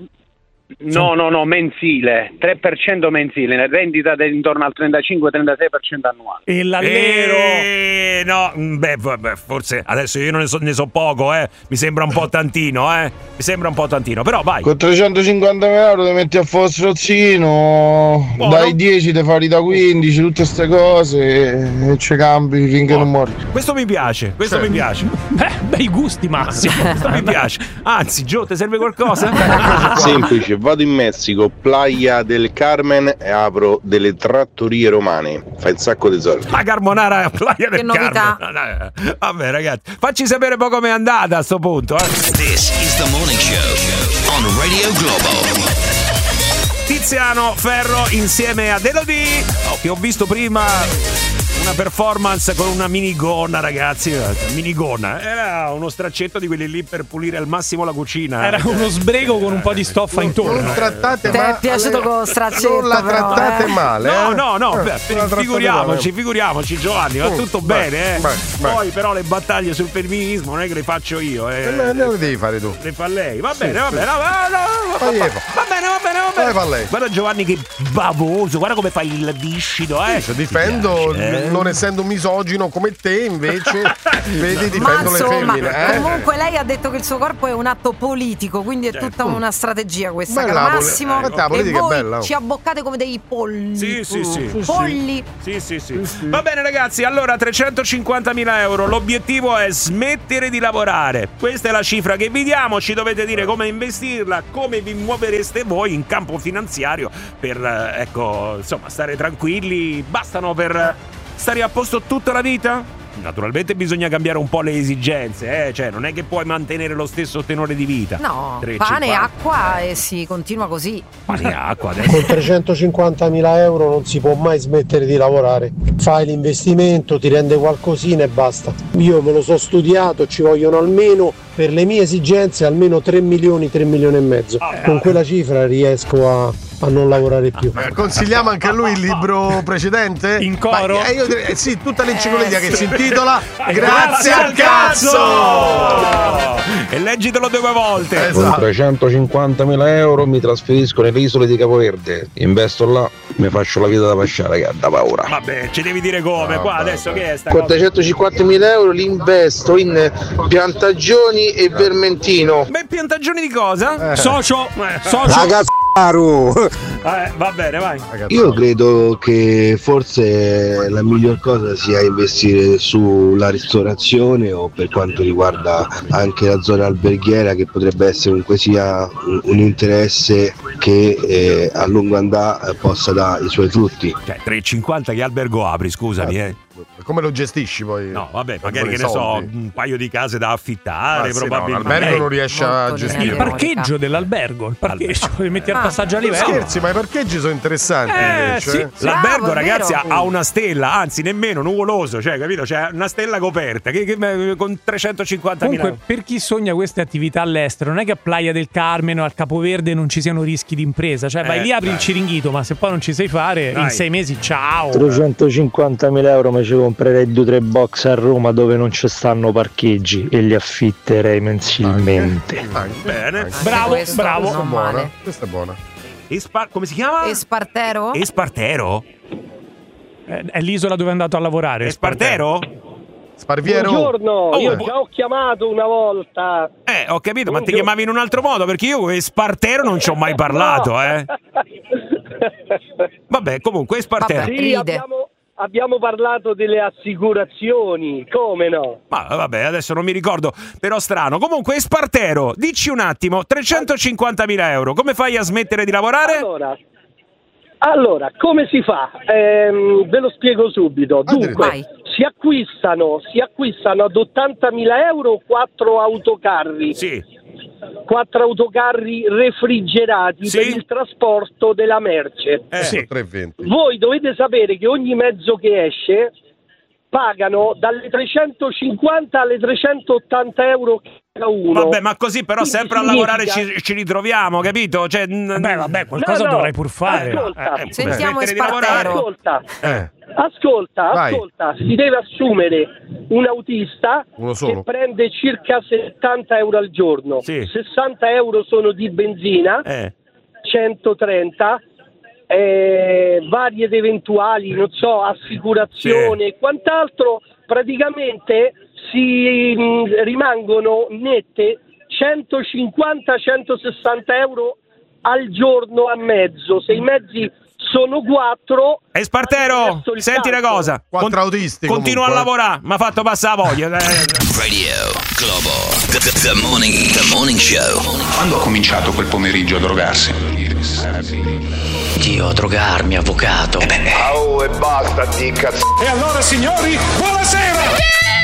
No, mensile, 3% mensile, rendita intorno al 35-36% annuale. E l'allero? Forse adesso io ne so poco, mi sembra un po' tantino, però vai. Con 350.000 euro ti metti a fare strozzino, dai 10 te fai da 15, tutte ste cose, e ci cambi finché non muori. Questo mi piace, mi piace. Bei gusti, Massimo. Questo mi piace. Anzi, Gio, ti serve qualcosa? Semplice, vado in Messico, Playa del Carmen, e apro delle trattorie romane. Fai un sacco di soldi. La carbonara Playa del Carmen. Vabbè, ragazzi, facci sapere poi com'è andata a sto punto. This is the morning show on Radio Globo. Tiziano Ferro insieme ad Elodie, che ho visto prima una performance con una minigonna, ragazzi. Minigonna. Era uno straccetto di quelli lì per pulire al massimo la cucina. Era uno sbrego con un po' di stoffa intorno. Non trattate male. Ti è piaciuto con lo straccetto? Non la trattate male. No. Figuriamoci, Giovanni, va tutto bene. Poi però le battaglie sul femminismo non è che le faccio io. Le devi fare tu. Le fa lei. Va bene. Va bene. Guarda Giovanni che bavoso, guarda come fai il viscido, difendo, non essendo misogino come te, invece vedi, difendo le femmine. Comunque lei ha detto che il suo corpo è un atto politico, quindi è tutta una strategia questa, bella, Massimo. La politica e voi è bella. Ci abboccate come dei polli. Sì. Polli. Sì. Va bene ragazzi, allora 350.000 euro. L'obiettivo è smettere di lavorare. Questa è la cifra che vi diamo. Ci dovete dire come investirla, come vi muovereste voi in campo finanziario per stare tranquilli. Bastano per stare a posto tutta la vita? Naturalmente bisogna cambiare un po' le esigenze, cioè non è che puoi mantenere lo stesso tenore di vita. No, pane e acqua e si continua così. Pane e acqua adesso. Con 350.000 euro non si può mai smettere di lavorare. Fai l'investimento, ti rende qualcosina e basta. Io me lo so studiato, ci vogliono almeno, per le mie esigenze, almeno 3 milioni e mezzo. Con quella cifra riesco a non lavorare più. Consigliamo anche a lui il libro precedente? In coro? Sì, tutta l'enciclopedia che si intitola Grazie al cazzo! E leggitelo 2 volte. Con 350.000 euro mi trasferisco nelle isole di Capoverde, investo là, mi faccio la vita da pasciare che ha da paura. Vabbè, ci devi dire come, qua adesso che è sta con 350.000 euro li investo in piantagioni e vermentino. Beh, piantagioni di cosa? Socio. Va bene, vai. Io credo che forse la miglior cosa sia investire sulla ristorazione o per quanto riguarda anche la zona alberghiera, che potrebbe essere comunque sia un interesse che a lungo andare possa dare i suoi frutti. Cioè 3,50 che albergo apri, scusami Come lo gestisci poi? No, vabbè, magari che ne so, un paio di case da affittare, probabilmente. L'albergo non riesce a gestire. Il parcheggio dell'albergo, il parcheggio, metti al passaggio a livello. Scherzi, ma i parcheggi sono interessanti invece. Sì. L'albergo, ragazzi, ha una stella, anzi nemmeno nuvoloso, cioè, capito? C'è una stella coperta con 350.000. Comunque, per chi sogna queste attività all'estero, non è che a Playa del Carmen o al Capoverde non ci siano rischi di impresa, cioè vai lì, apri il ciringhito, ma se poi non ci sai fare, in 6 mesi ciao. 350.000 euro mi ci comprerei 2-3 box a Roma dove non ci stanno parcheggi e li affitterei mensilmente. Bene, bravo. Questa è buona. Come si chiama? Espartero? È l'isola dove è andato a lavorare. Espartero? Sparviero? Buongiorno, io già ho chiamato una volta. Ho capito, ma ti chiamavi in un altro modo, perché io Espartero non ci ho mai parlato, Vabbè, comunque Espartero. Sì, abbiamo parlato delle assicurazioni, come no? Ma vabbè, adesso non mi ricordo, però strano. Comunque Espartero, dici un attimo, 350.000 euro, come fai a smettere di lavorare? Allora, come si fa? Ve lo spiego subito. Dunque, si acquistano ad 80.000 euro 4 autocarri. Sì. 4 autocarri refrigerati per il trasporto della merce. 320. Voi dovete sapere che ogni mezzo che esce pagano dalle 350 alle 380 euro cada uno. Vabbè, ma così però sempre a lavorare ci ritroviamo, capito? Cioè, vabbè, qualcosa dovrai pur fare. Sentiamo Espartero. Ascolta, si deve assumere un autista che prende circa 70 euro al giorno. 60 euro sono di benzina, 130 varie ed eventuali, non so, assicurazione e quant'altro. Praticamente si rimangono nette 150-160 euro al giorno a mezzo. Se i mezzi sono 4. Espartero, senti una cosa. 4 autisti. Continua a lavorare, mi ha fatto passare la voglia. Radio Globo. The morning show. Quando ha cominciato quel pomeriggio a drogarsi? Dio, drogarmi, avvocato. E basta, di cazzo. E allora, signori, buonasera!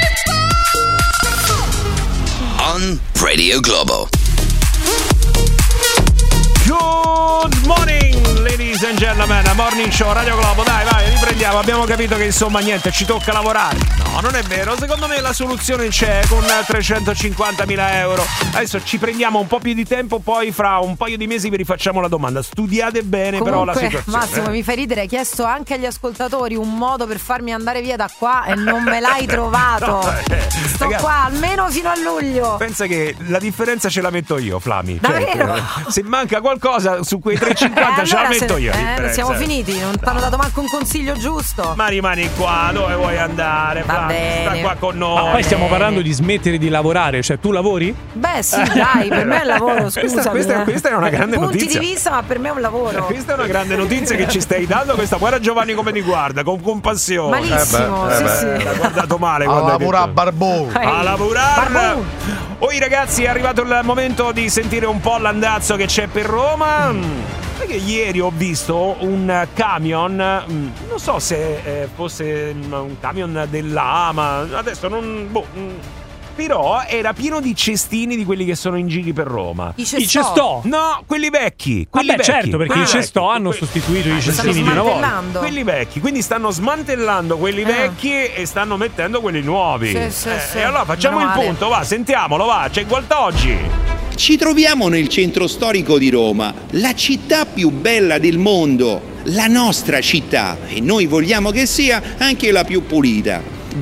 On Radio Globo. Good morning, ladies ladies and gentlemen, Morning Show, Radio Globo, dai, vai, riprendiamo. Abbiamo capito che insomma niente, ci tocca lavorare. No, non è vero, secondo me la soluzione c'è con 350.000 euro. Adesso ci prendiamo un po' più di tempo, poi fra un paio di mesi vi rifacciamo la domanda. Studiate bene. Comunque, però la situazione. Massimo, mi fai ridere, hai chiesto anche agli ascoltatori un modo per farmi andare via da qua e non me l'hai trovato. Sto ragazzi, qua almeno fino a luglio. Pensa che la differenza ce la metto io, Flami. Davvero? Se manca qualcosa su quei 350 ce la metto io. Siamo finiti, non ti hanno dato manco un consiglio giusto. Ma rimani qua, dove vuoi andare? Va bene. Sta qua con noi. Ma poi stiamo parlando di smettere di lavorare, cioè tu lavori? Beh sì, dai, per me è lavoro, scusa. Questa è una grande punti notizia. Di vista, ma per me è un lavoro. Questa è una grande notizia che ci stai dando. Questa, guarda Giovanni come ti guarda, con compassione. Malissimo, sì. L'ha guardato male. A lavorare a Barbone. A lavorare. Oi ragazzi, è arrivato il momento di sentire un po' l'andazzo che c'è per Roma. Perché ieri ho visto un camion, non so se fosse un camion dell'AMA, adesso non... però era pieno di cestini di quelli che sono in giri per Roma. I cestò? No, quelli vecchi. Quelli vecchi. Certo, perché i cestò hanno sostituito i cestini di una volta. Quelli vecchi, quindi stanno smantellando quelli vecchi e stanno mettendo quelli nuovi. Sì. E allora facciamo il punto, va, sentiamolo, va, c'è Gualtoggi. Ci troviamo nel centro storico di Roma, la città più bella del mondo, la nostra città, e noi vogliamo che sia anche la più pulita.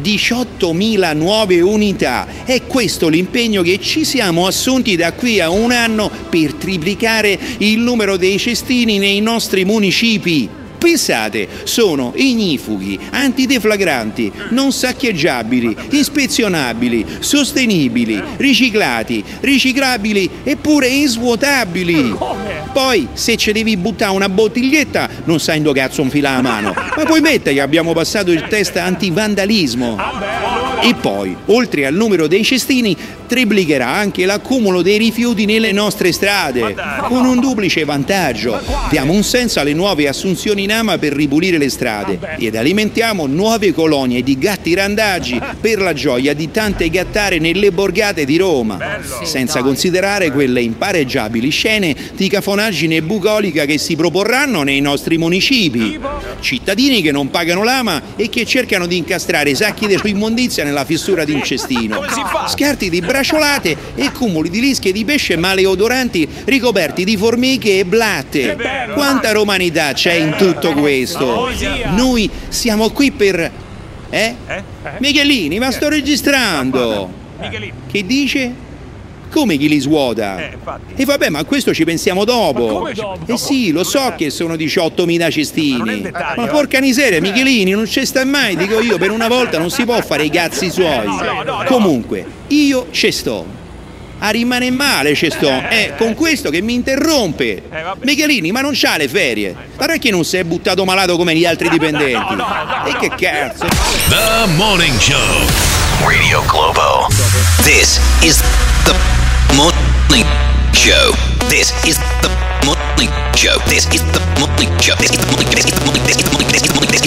18.000 nuove unità, è questo l'impegno che ci siamo assunti da qui a un anno per triplicare il numero dei cestini nei nostri municipi. Pensate, sono ignifughi, antideflagranti, non saccheggiabili, ispezionabili, sostenibili, riciclati, riciclabili e pure insvuotabili. Poi, se ci devi buttare una bottiglietta, non sai dove cazzo infila la mano, ma puoi mettere che abbiamo passato il test antivandalismo. E poi, oltre al numero dei cestini, triplicherà anche l'accumulo dei rifiuti nelle nostre strade, con un duplice vantaggio. Diamo un senso alle nuove assunzioni in AMA per ripulire le strade ed alimentiamo nuove colonie di gatti randaggi per la gioia di tante gattare nelle borgate di Roma, senza considerare quelle impareggiabili scene di cafonaggine bucolica che si proporranno nei nostri municipi. Cittadini che non pagano l'AMA e che cercano di incastrare sacchi di immondizia nella fessura di un cestino, scarti di bracciolate e cumuli di lische di pesce maleodoranti ricoperti di formiche e blatte. Quanta romanità c'è in tutto questo? Noi siamo qui per... Michelini, ma sto registrando. Che dice? Come chi li svuota? E vabbè, ma a questo ci pensiamo dopo. Sì, lo so che sono 18.000 cestini. Ma porca miseria, Michelini, non ci sta mai, dico io, per una volta non si può fare i cazzi suoi. Comunque, io ci sto. A rimane male ci sto, con questo che mi interrompe. Michelini, ma non c'ha le ferie. Guarda che non si è buttato malato come gli altri dipendenti. E che cazzo? The Morning Show, Radio Globo. This is the Morning Show. This is the Morning Show. This is the Morning Show. This is the Morning Show. This is the Morning Show. This is the Morning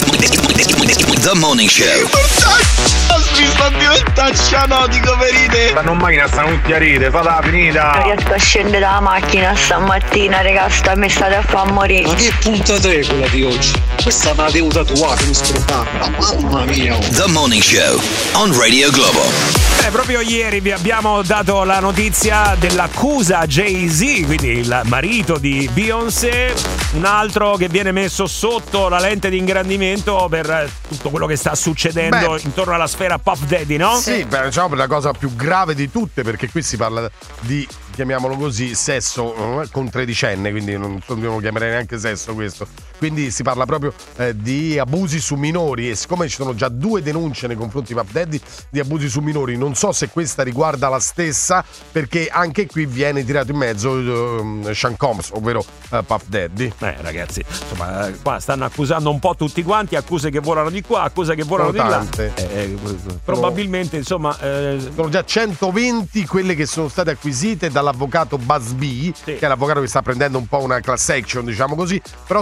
Show. The Morning Show. Mi sta diventando cianotico per ride. Stanno in macchina, stanno tutti a ride, falla finita. Non riesco a scendere dalla macchina stamattina, raga, mi state a far morire. Ma che puntata è quella di oggi? Questa me la devo tatuare, mi scordata. Mamma mia. The Morning Show on Radio Globo. Proprio ieri vi abbiamo dato la notizia dell'accusa a Jay-Z, quindi il marito di Beyoncé, un altro che viene messo sotto la lente di ingrandimento per tutto quello che sta succedendo intorno alla sfera Puff Daddy, no? Sì, diciamo per la cosa più grave di tutte, perché qui si parla di, chiamiamolo così, sesso con tredicenne, quindi non lo chiamerei neanche sesso questo. Quindi si parla proprio di abusi su minori, e siccome ci sono già 2 denunce nei confronti di Puff Daddy di abusi su minori, non so se questa riguarda la stessa, perché anche qui viene tirato in mezzo Sean Combs, ovvero Puff Daddy. Ragazzi, insomma, qua stanno accusando un po' tutti quanti, accuse che volano di qua, accuse che volano di là. Probabilmente, insomma, sono già 120 quelle che sono state acquisite dall'avvocato Busby, che è l'avvocato che sta prendendo un po' una class action, diciamo così, però su 3.000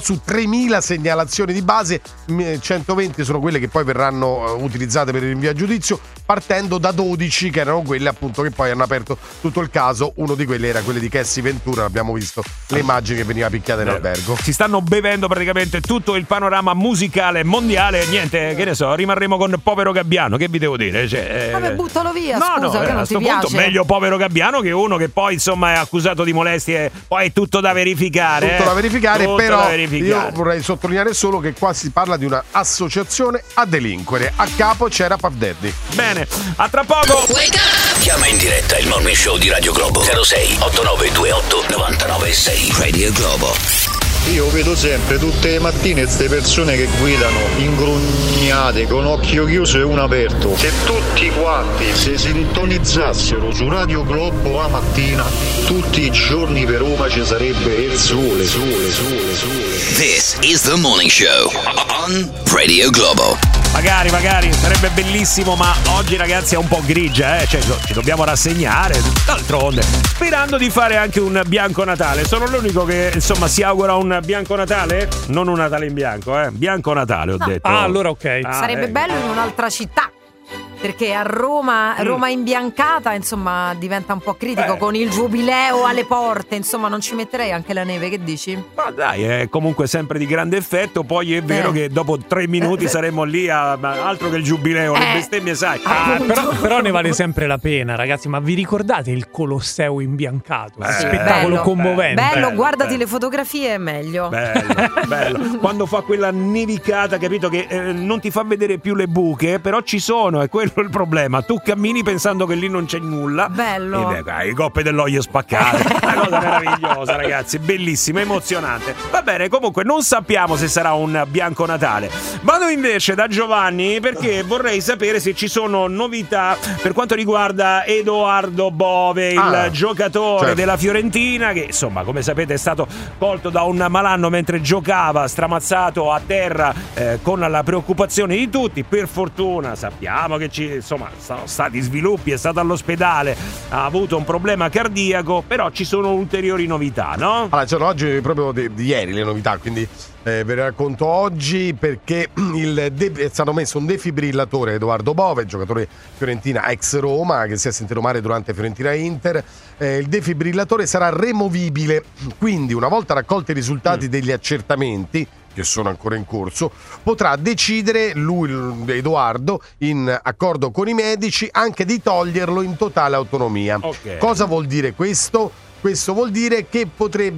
9.000 segnalazioni di base, 120 sono quelle che poi verranno utilizzate per il rinvio a giudizio, partendo da 12 che erano quelle appunto che poi hanno aperto tutto il caso. Uno di quelli era quelli di Cassie Ventura, abbiamo visto le immagini che veniva picchiata in albergo. Si stanno bevendo praticamente tutto il panorama musicale mondiale. Niente, che ne so, rimarremo con Povero Gabbiano, che vi devo dire? Vabbè, buttalo via, scusa, che a non sto ti punto piace. meglio Povero Gabbiano che uno che poi insomma è accusato di molestie, poi è tutto da verificare. Tutto da verificare, tutto però da verificare. Io vorrei sottolineare solo che qua si parla di una associazione a delinquere. A capo c'era Puff Daddy. Bene, a tra poco. Chiama in diretta il Morning Show di Radio Globo 06 8928 996 Radio Globo. Io vedo sempre tutte le mattine queste persone che guidano ingrugnate con occhio chiuso e uno aperto. Se tutti quanti si sintonizzassero su Radio Globo la mattina, tutti i giorni per Roma ci sarebbe il sole. This is the Morning Show on Radio Globo. Magari, sarebbe bellissimo, ma oggi ragazzi è un po' grigia, cioè ci dobbiamo rassegnare, d'altronde, sperando di fare anche un bianco Natale. Sono l'unico che insomma si augura un bianco Natale? Non un Natale in bianco, bianco Natale ho detto. Ah, allora ok. Sarebbe bello in un'altra città. Perché a Roma imbiancata, insomma, diventa un po' critico con il giubileo alle porte. Insomma, non ci metterei anche la neve, che dici? Ma dai, è comunque sempre di grande effetto. Poi è vero che dopo 3 minuti saremo lì altro che il giubileo, le bestemmie, sai. Però ne vale sempre la pena, ragazzi. Ma vi ricordate il Colosseo imbiancato? Spettacolo commovente. Bello, guardati le fotografie, è meglio. Bello. Quando fa quella nevicata, capito, che non ti fa vedere più le buche, però ci sono, è quello il problema. Tu cammini pensando che lì non c'è nulla. Bello. E le coppe dell'olio spaccate. Una cosa meravigliosa, ragazzi, bellissima, emozionante. Va bene, comunque non sappiamo se sarà un bianco Natale. Vado invece da Giovanni perché vorrei sapere se ci sono novità per quanto riguarda Edoardo Bove, il giocatore della Fiorentina, che insomma, come sapete, è stato colto da un malanno mentre giocava, stramazzato a terra, con la preoccupazione di tutti. Per fortuna sappiamo che sono stati sviluppi, è stato all'ospedale, ha avuto un problema cardiaco, però ci sono ulteriori novità, no? Allora, c'erano oggi proprio di ieri le novità, quindi ve le racconto oggi perché è stato messo un defibrillatore Edoardo Bove, giocatore Fiorentina ex Roma, che si è sentito male durante Fiorentina Inter. Il defibrillatore sarà removibile, quindi una volta raccolti i risultati degli accertamenti, che sono ancora in corso, potrà decidere lui, Edoardo, in accordo con i medici, anche di toglierlo in totale autonomia. Cosa vuol dire questo? Questo vuol dire che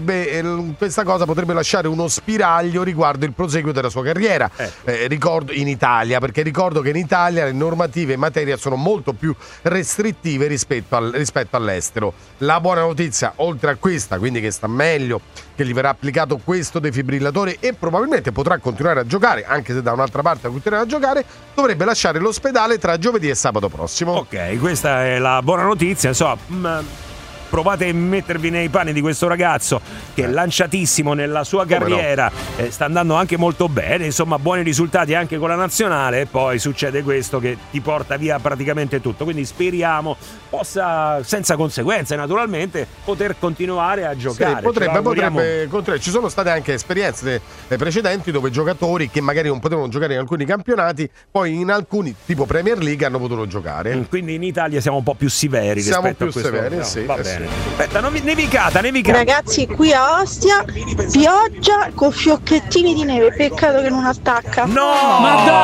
questa cosa potrebbe lasciare uno spiraglio riguardo il proseguo della sua carriera. Ricordo in Italia, perché ricordo che in Italia le normative in materia sono molto più restrittive rispetto all'estero. La buona notizia, oltre a questa, quindi che sta meglio, che gli verrà applicato questo defibrillatore e probabilmente potrà continuare a giocare, anche se da un'altra parte continuerà a giocare, dovrebbe lasciare l'ospedale tra giovedì e sabato prossimo. Ok, questa è la buona notizia, insomma. Provate a mettervi nei panni di questo ragazzo che è lanciatissimo nella sua carriera, sta andando anche molto bene, insomma buoni risultati anche con la nazionale, e poi succede questo che ti porta via praticamente tutto, quindi speriamo possa, senza conseguenze naturalmente, poter continuare a giocare. Sì, potrebbe, ci sono state anche esperienze precedenti dove giocatori che magari non potevano giocare in alcuni campionati, poi in alcuni, tipo Premier League, hanno potuto giocare. Quindi in Italia siamo un po' più severi rispetto a questo. Severi, sì. Va bene. Aspetta, nevicata. Ragazzi, qui a Ostia pioggia con fiocchettini di neve, peccato che non attacca. No,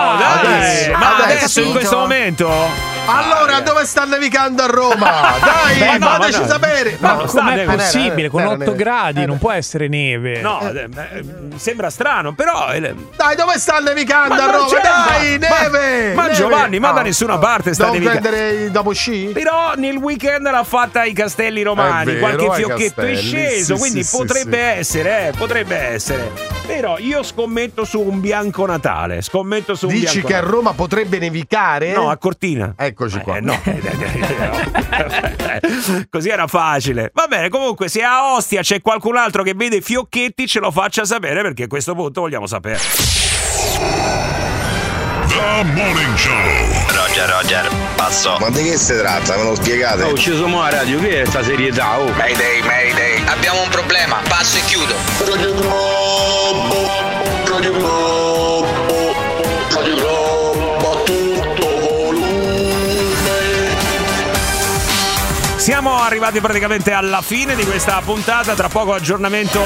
ma adesso in questo momento? Allora, dove sta nevicando a Roma? Dai, fateci sapere. Ma com'è possibile? Con 8 gradi non può essere neve. No, sembra strano, però. Dai, dove sta nevicando a Roma? Dai, neve! Ma Giovanni, ma da nessuna parte sta nevicando. Devo prendere dopo sci? Però nel weekend l'ha fatta ai Castelli Romani, vero, qualche fiocchetto Castelli, è sceso, sì, quindi sì, potrebbe essere. Però io scommetto su un bianco Natale. Dici che a Roma potrebbe nevicare? No, a Cortina. Eccoci qua. No. Così era facile. Va bene, comunque se a Ostia c'è qualcun altro che vede fiocchetti, ce lo faccia sapere, perché a questo punto vogliamo sapere. The Morning Show. Roger, passo. Ma di che si tratta? Me lo spiegate? Oh, ci siamo a radio, che è sta serietà? Oh. Mayday. Abbiamo un problema. Passo e chiudo. Radio Globo. Radio Globo a tutto volume. Siamo arrivati praticamente alla fine di questa puntata, tra poco aggiornamento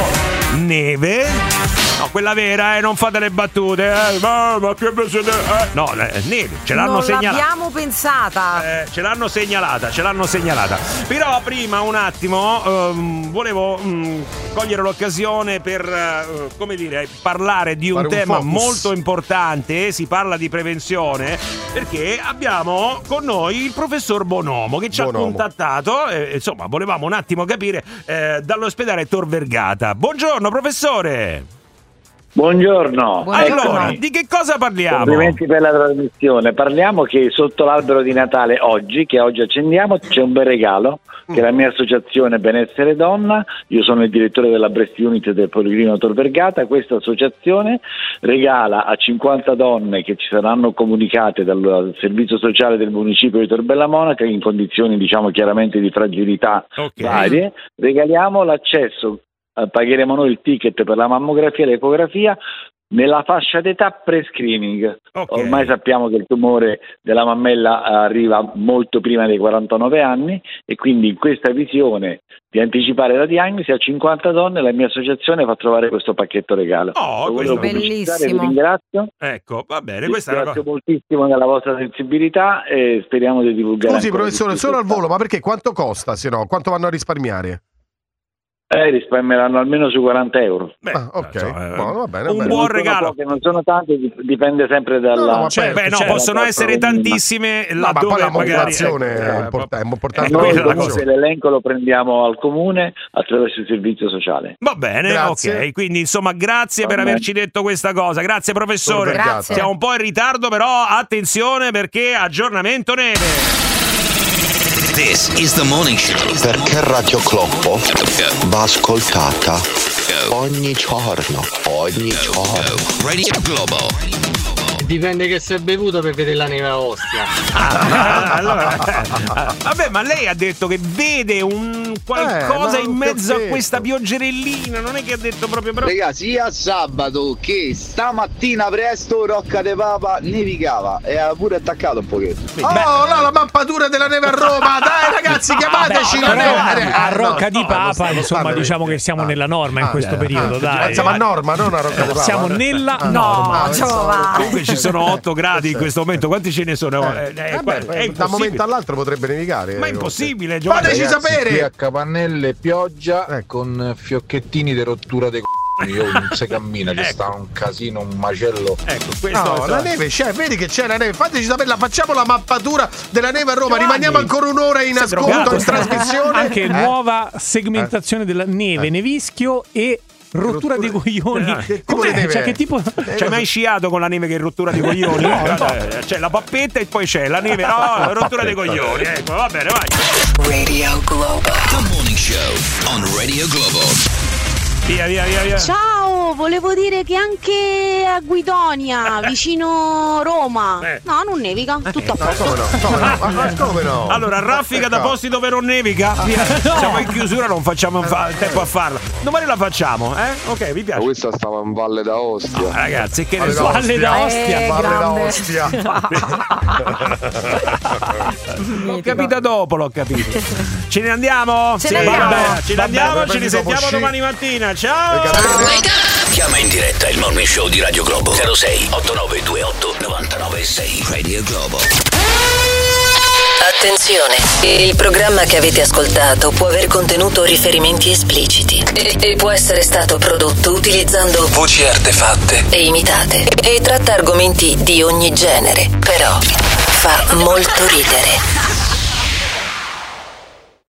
neve. No, quella vera, non fate le battute, ma che siete? No, neve, ce l'hanno segnalata. Non l'abbiamo pensata. Ce l'hanno segnalata. Però prima un attimo volevo cogliere l'occasione per, come dire, parlare di un tema molto importante. Si parla di prevenzione, perché abbiamo con noi il professor Bonomo che ci ha contattato. Insomma, volevamo un attimo capire dall'ospedale Tor Vergata. Buongiorno, professore. Buongiorno. Allora, di che cosa parliamo? Complimenti per la trasmissione. Parliamo che sotto l'albero di Natale oggi, che oggi accendiamo, c'è un bel regalo, che è la mia associazione Benessere Donna. Io sono il direttore della Breast Unit del Policlinico Tor Vergata. Questa associazione regala a 50 donne che ci saranno comunicate dal servizio sociale del municipio di Tor Bella Monaca, in condizioni diciamo chiaramente di fragilità varie, regaliamo l'accesso. Pagheremo noi il ticket per la mammografia e l'ecografia nella fascia d'età pre-screening. Ormai sappiamo che il tumore della mammella arriva molto prima dei 49 anni e quindi in questa visione di anticipare la diagnosi a 50 donne la mia associazione fa trovare questo pacchetto regalo. Questo è bellissimo. Vi ringrazio. Ecco, va bene, Vi ringrazio moltissimo della vostra sensibilità e speriamo di divulgare. Scusi professore, solo al volo, ma perché quanto costa? Se no, quanto vanno a risparmiare? Risparmieranno almeno su 40 euro. Va bene. Un buon regalo. Poche, non sono tante, dipende sempre dalla. Possono essere tantissime. Ma poi la motivazione è importante. Noi comunque l'elenco lo prendiamo al comune attraverso il servizio sociale. Va bene, ok. Quindi insomma, grazie per averci detto questa cosa. Grazie professore. Grazie. Siamo un po' in ritardo, però attenzione perché aggiornamento neve. This is the morning show. Perché Radio Globo va ascoltata ogni giorno. Radio Globo. Dipende che si è bevuto per vedere la neve a Ostia. Vabbè, ma lei ha detto che vede un qualcosa in mezzo a questa pioggerellina. Non è che ha detto proprio. Raga, sia sabato che stamattina presto Rocca de Papa nevicava e ha pure attaccato un pochetto. La mappatura della neve a Roma. Dai ragazzi, chiamateci. A Rocca di Papa, insomma, diciamo che siamo nella norma in questo periodo. Dai, siamo a norma, non a Rocca de Papa. Siamo nella norma. Comunque ci sono 8 gradi in questo momento. Quanti ce ne sono? Da un momento all'altro potrebbe nevicare. Ma è impossibile, Giovanni. Fateci sapere. Qui a Capannelle pioggia con fiocchettini di rottura dei io non si cammina, c'è sta un casino, un macello. La neve c'è, vedi che c'è la neve. Fateci sapere, facciamo la mappatura della neve a Roma. Rimaniamo ancora un'ora in ascolto, in trasmissione. Anche nuova segmentazione della neve, nevischio e rottura di coglioni. Che tipo? C'hai mai sciato con la neve che è rottura di coglioni? C'è la pappetta e poi c'è la neve, rottura dei coglioni. Ecco, va bene, vai. Radio Globo. The morning show on Radio Globo. Via. Ciao, volevo dire che anche a Guidonia, vicino Roma, no, non nevica, tutto a posto. Come no? Allora, raffica da posti dove non nevica. Siamo in chiusura, non facciamo tempo a farla. Domani la facciamo, Ok, vi piace? Questa stava in Valle d'Aostia. Ragazzi, che ne so. Valle d'Aostia. L'ho capita dopo, Ce ne andiamo? Ce ne andiamo, ci risentiamo domani mattina. Ciao! Chiama in diretta il morning show di Radio Globo 06 8928 996 Radio Globo. Attenzione, il programma che avete ascoltato può aver contenuto riferimenti espliciti e può essere stato prodotto utilizzando voci artefatte e imitate e tratta argomenti di ogni genere, però fa molto ridere.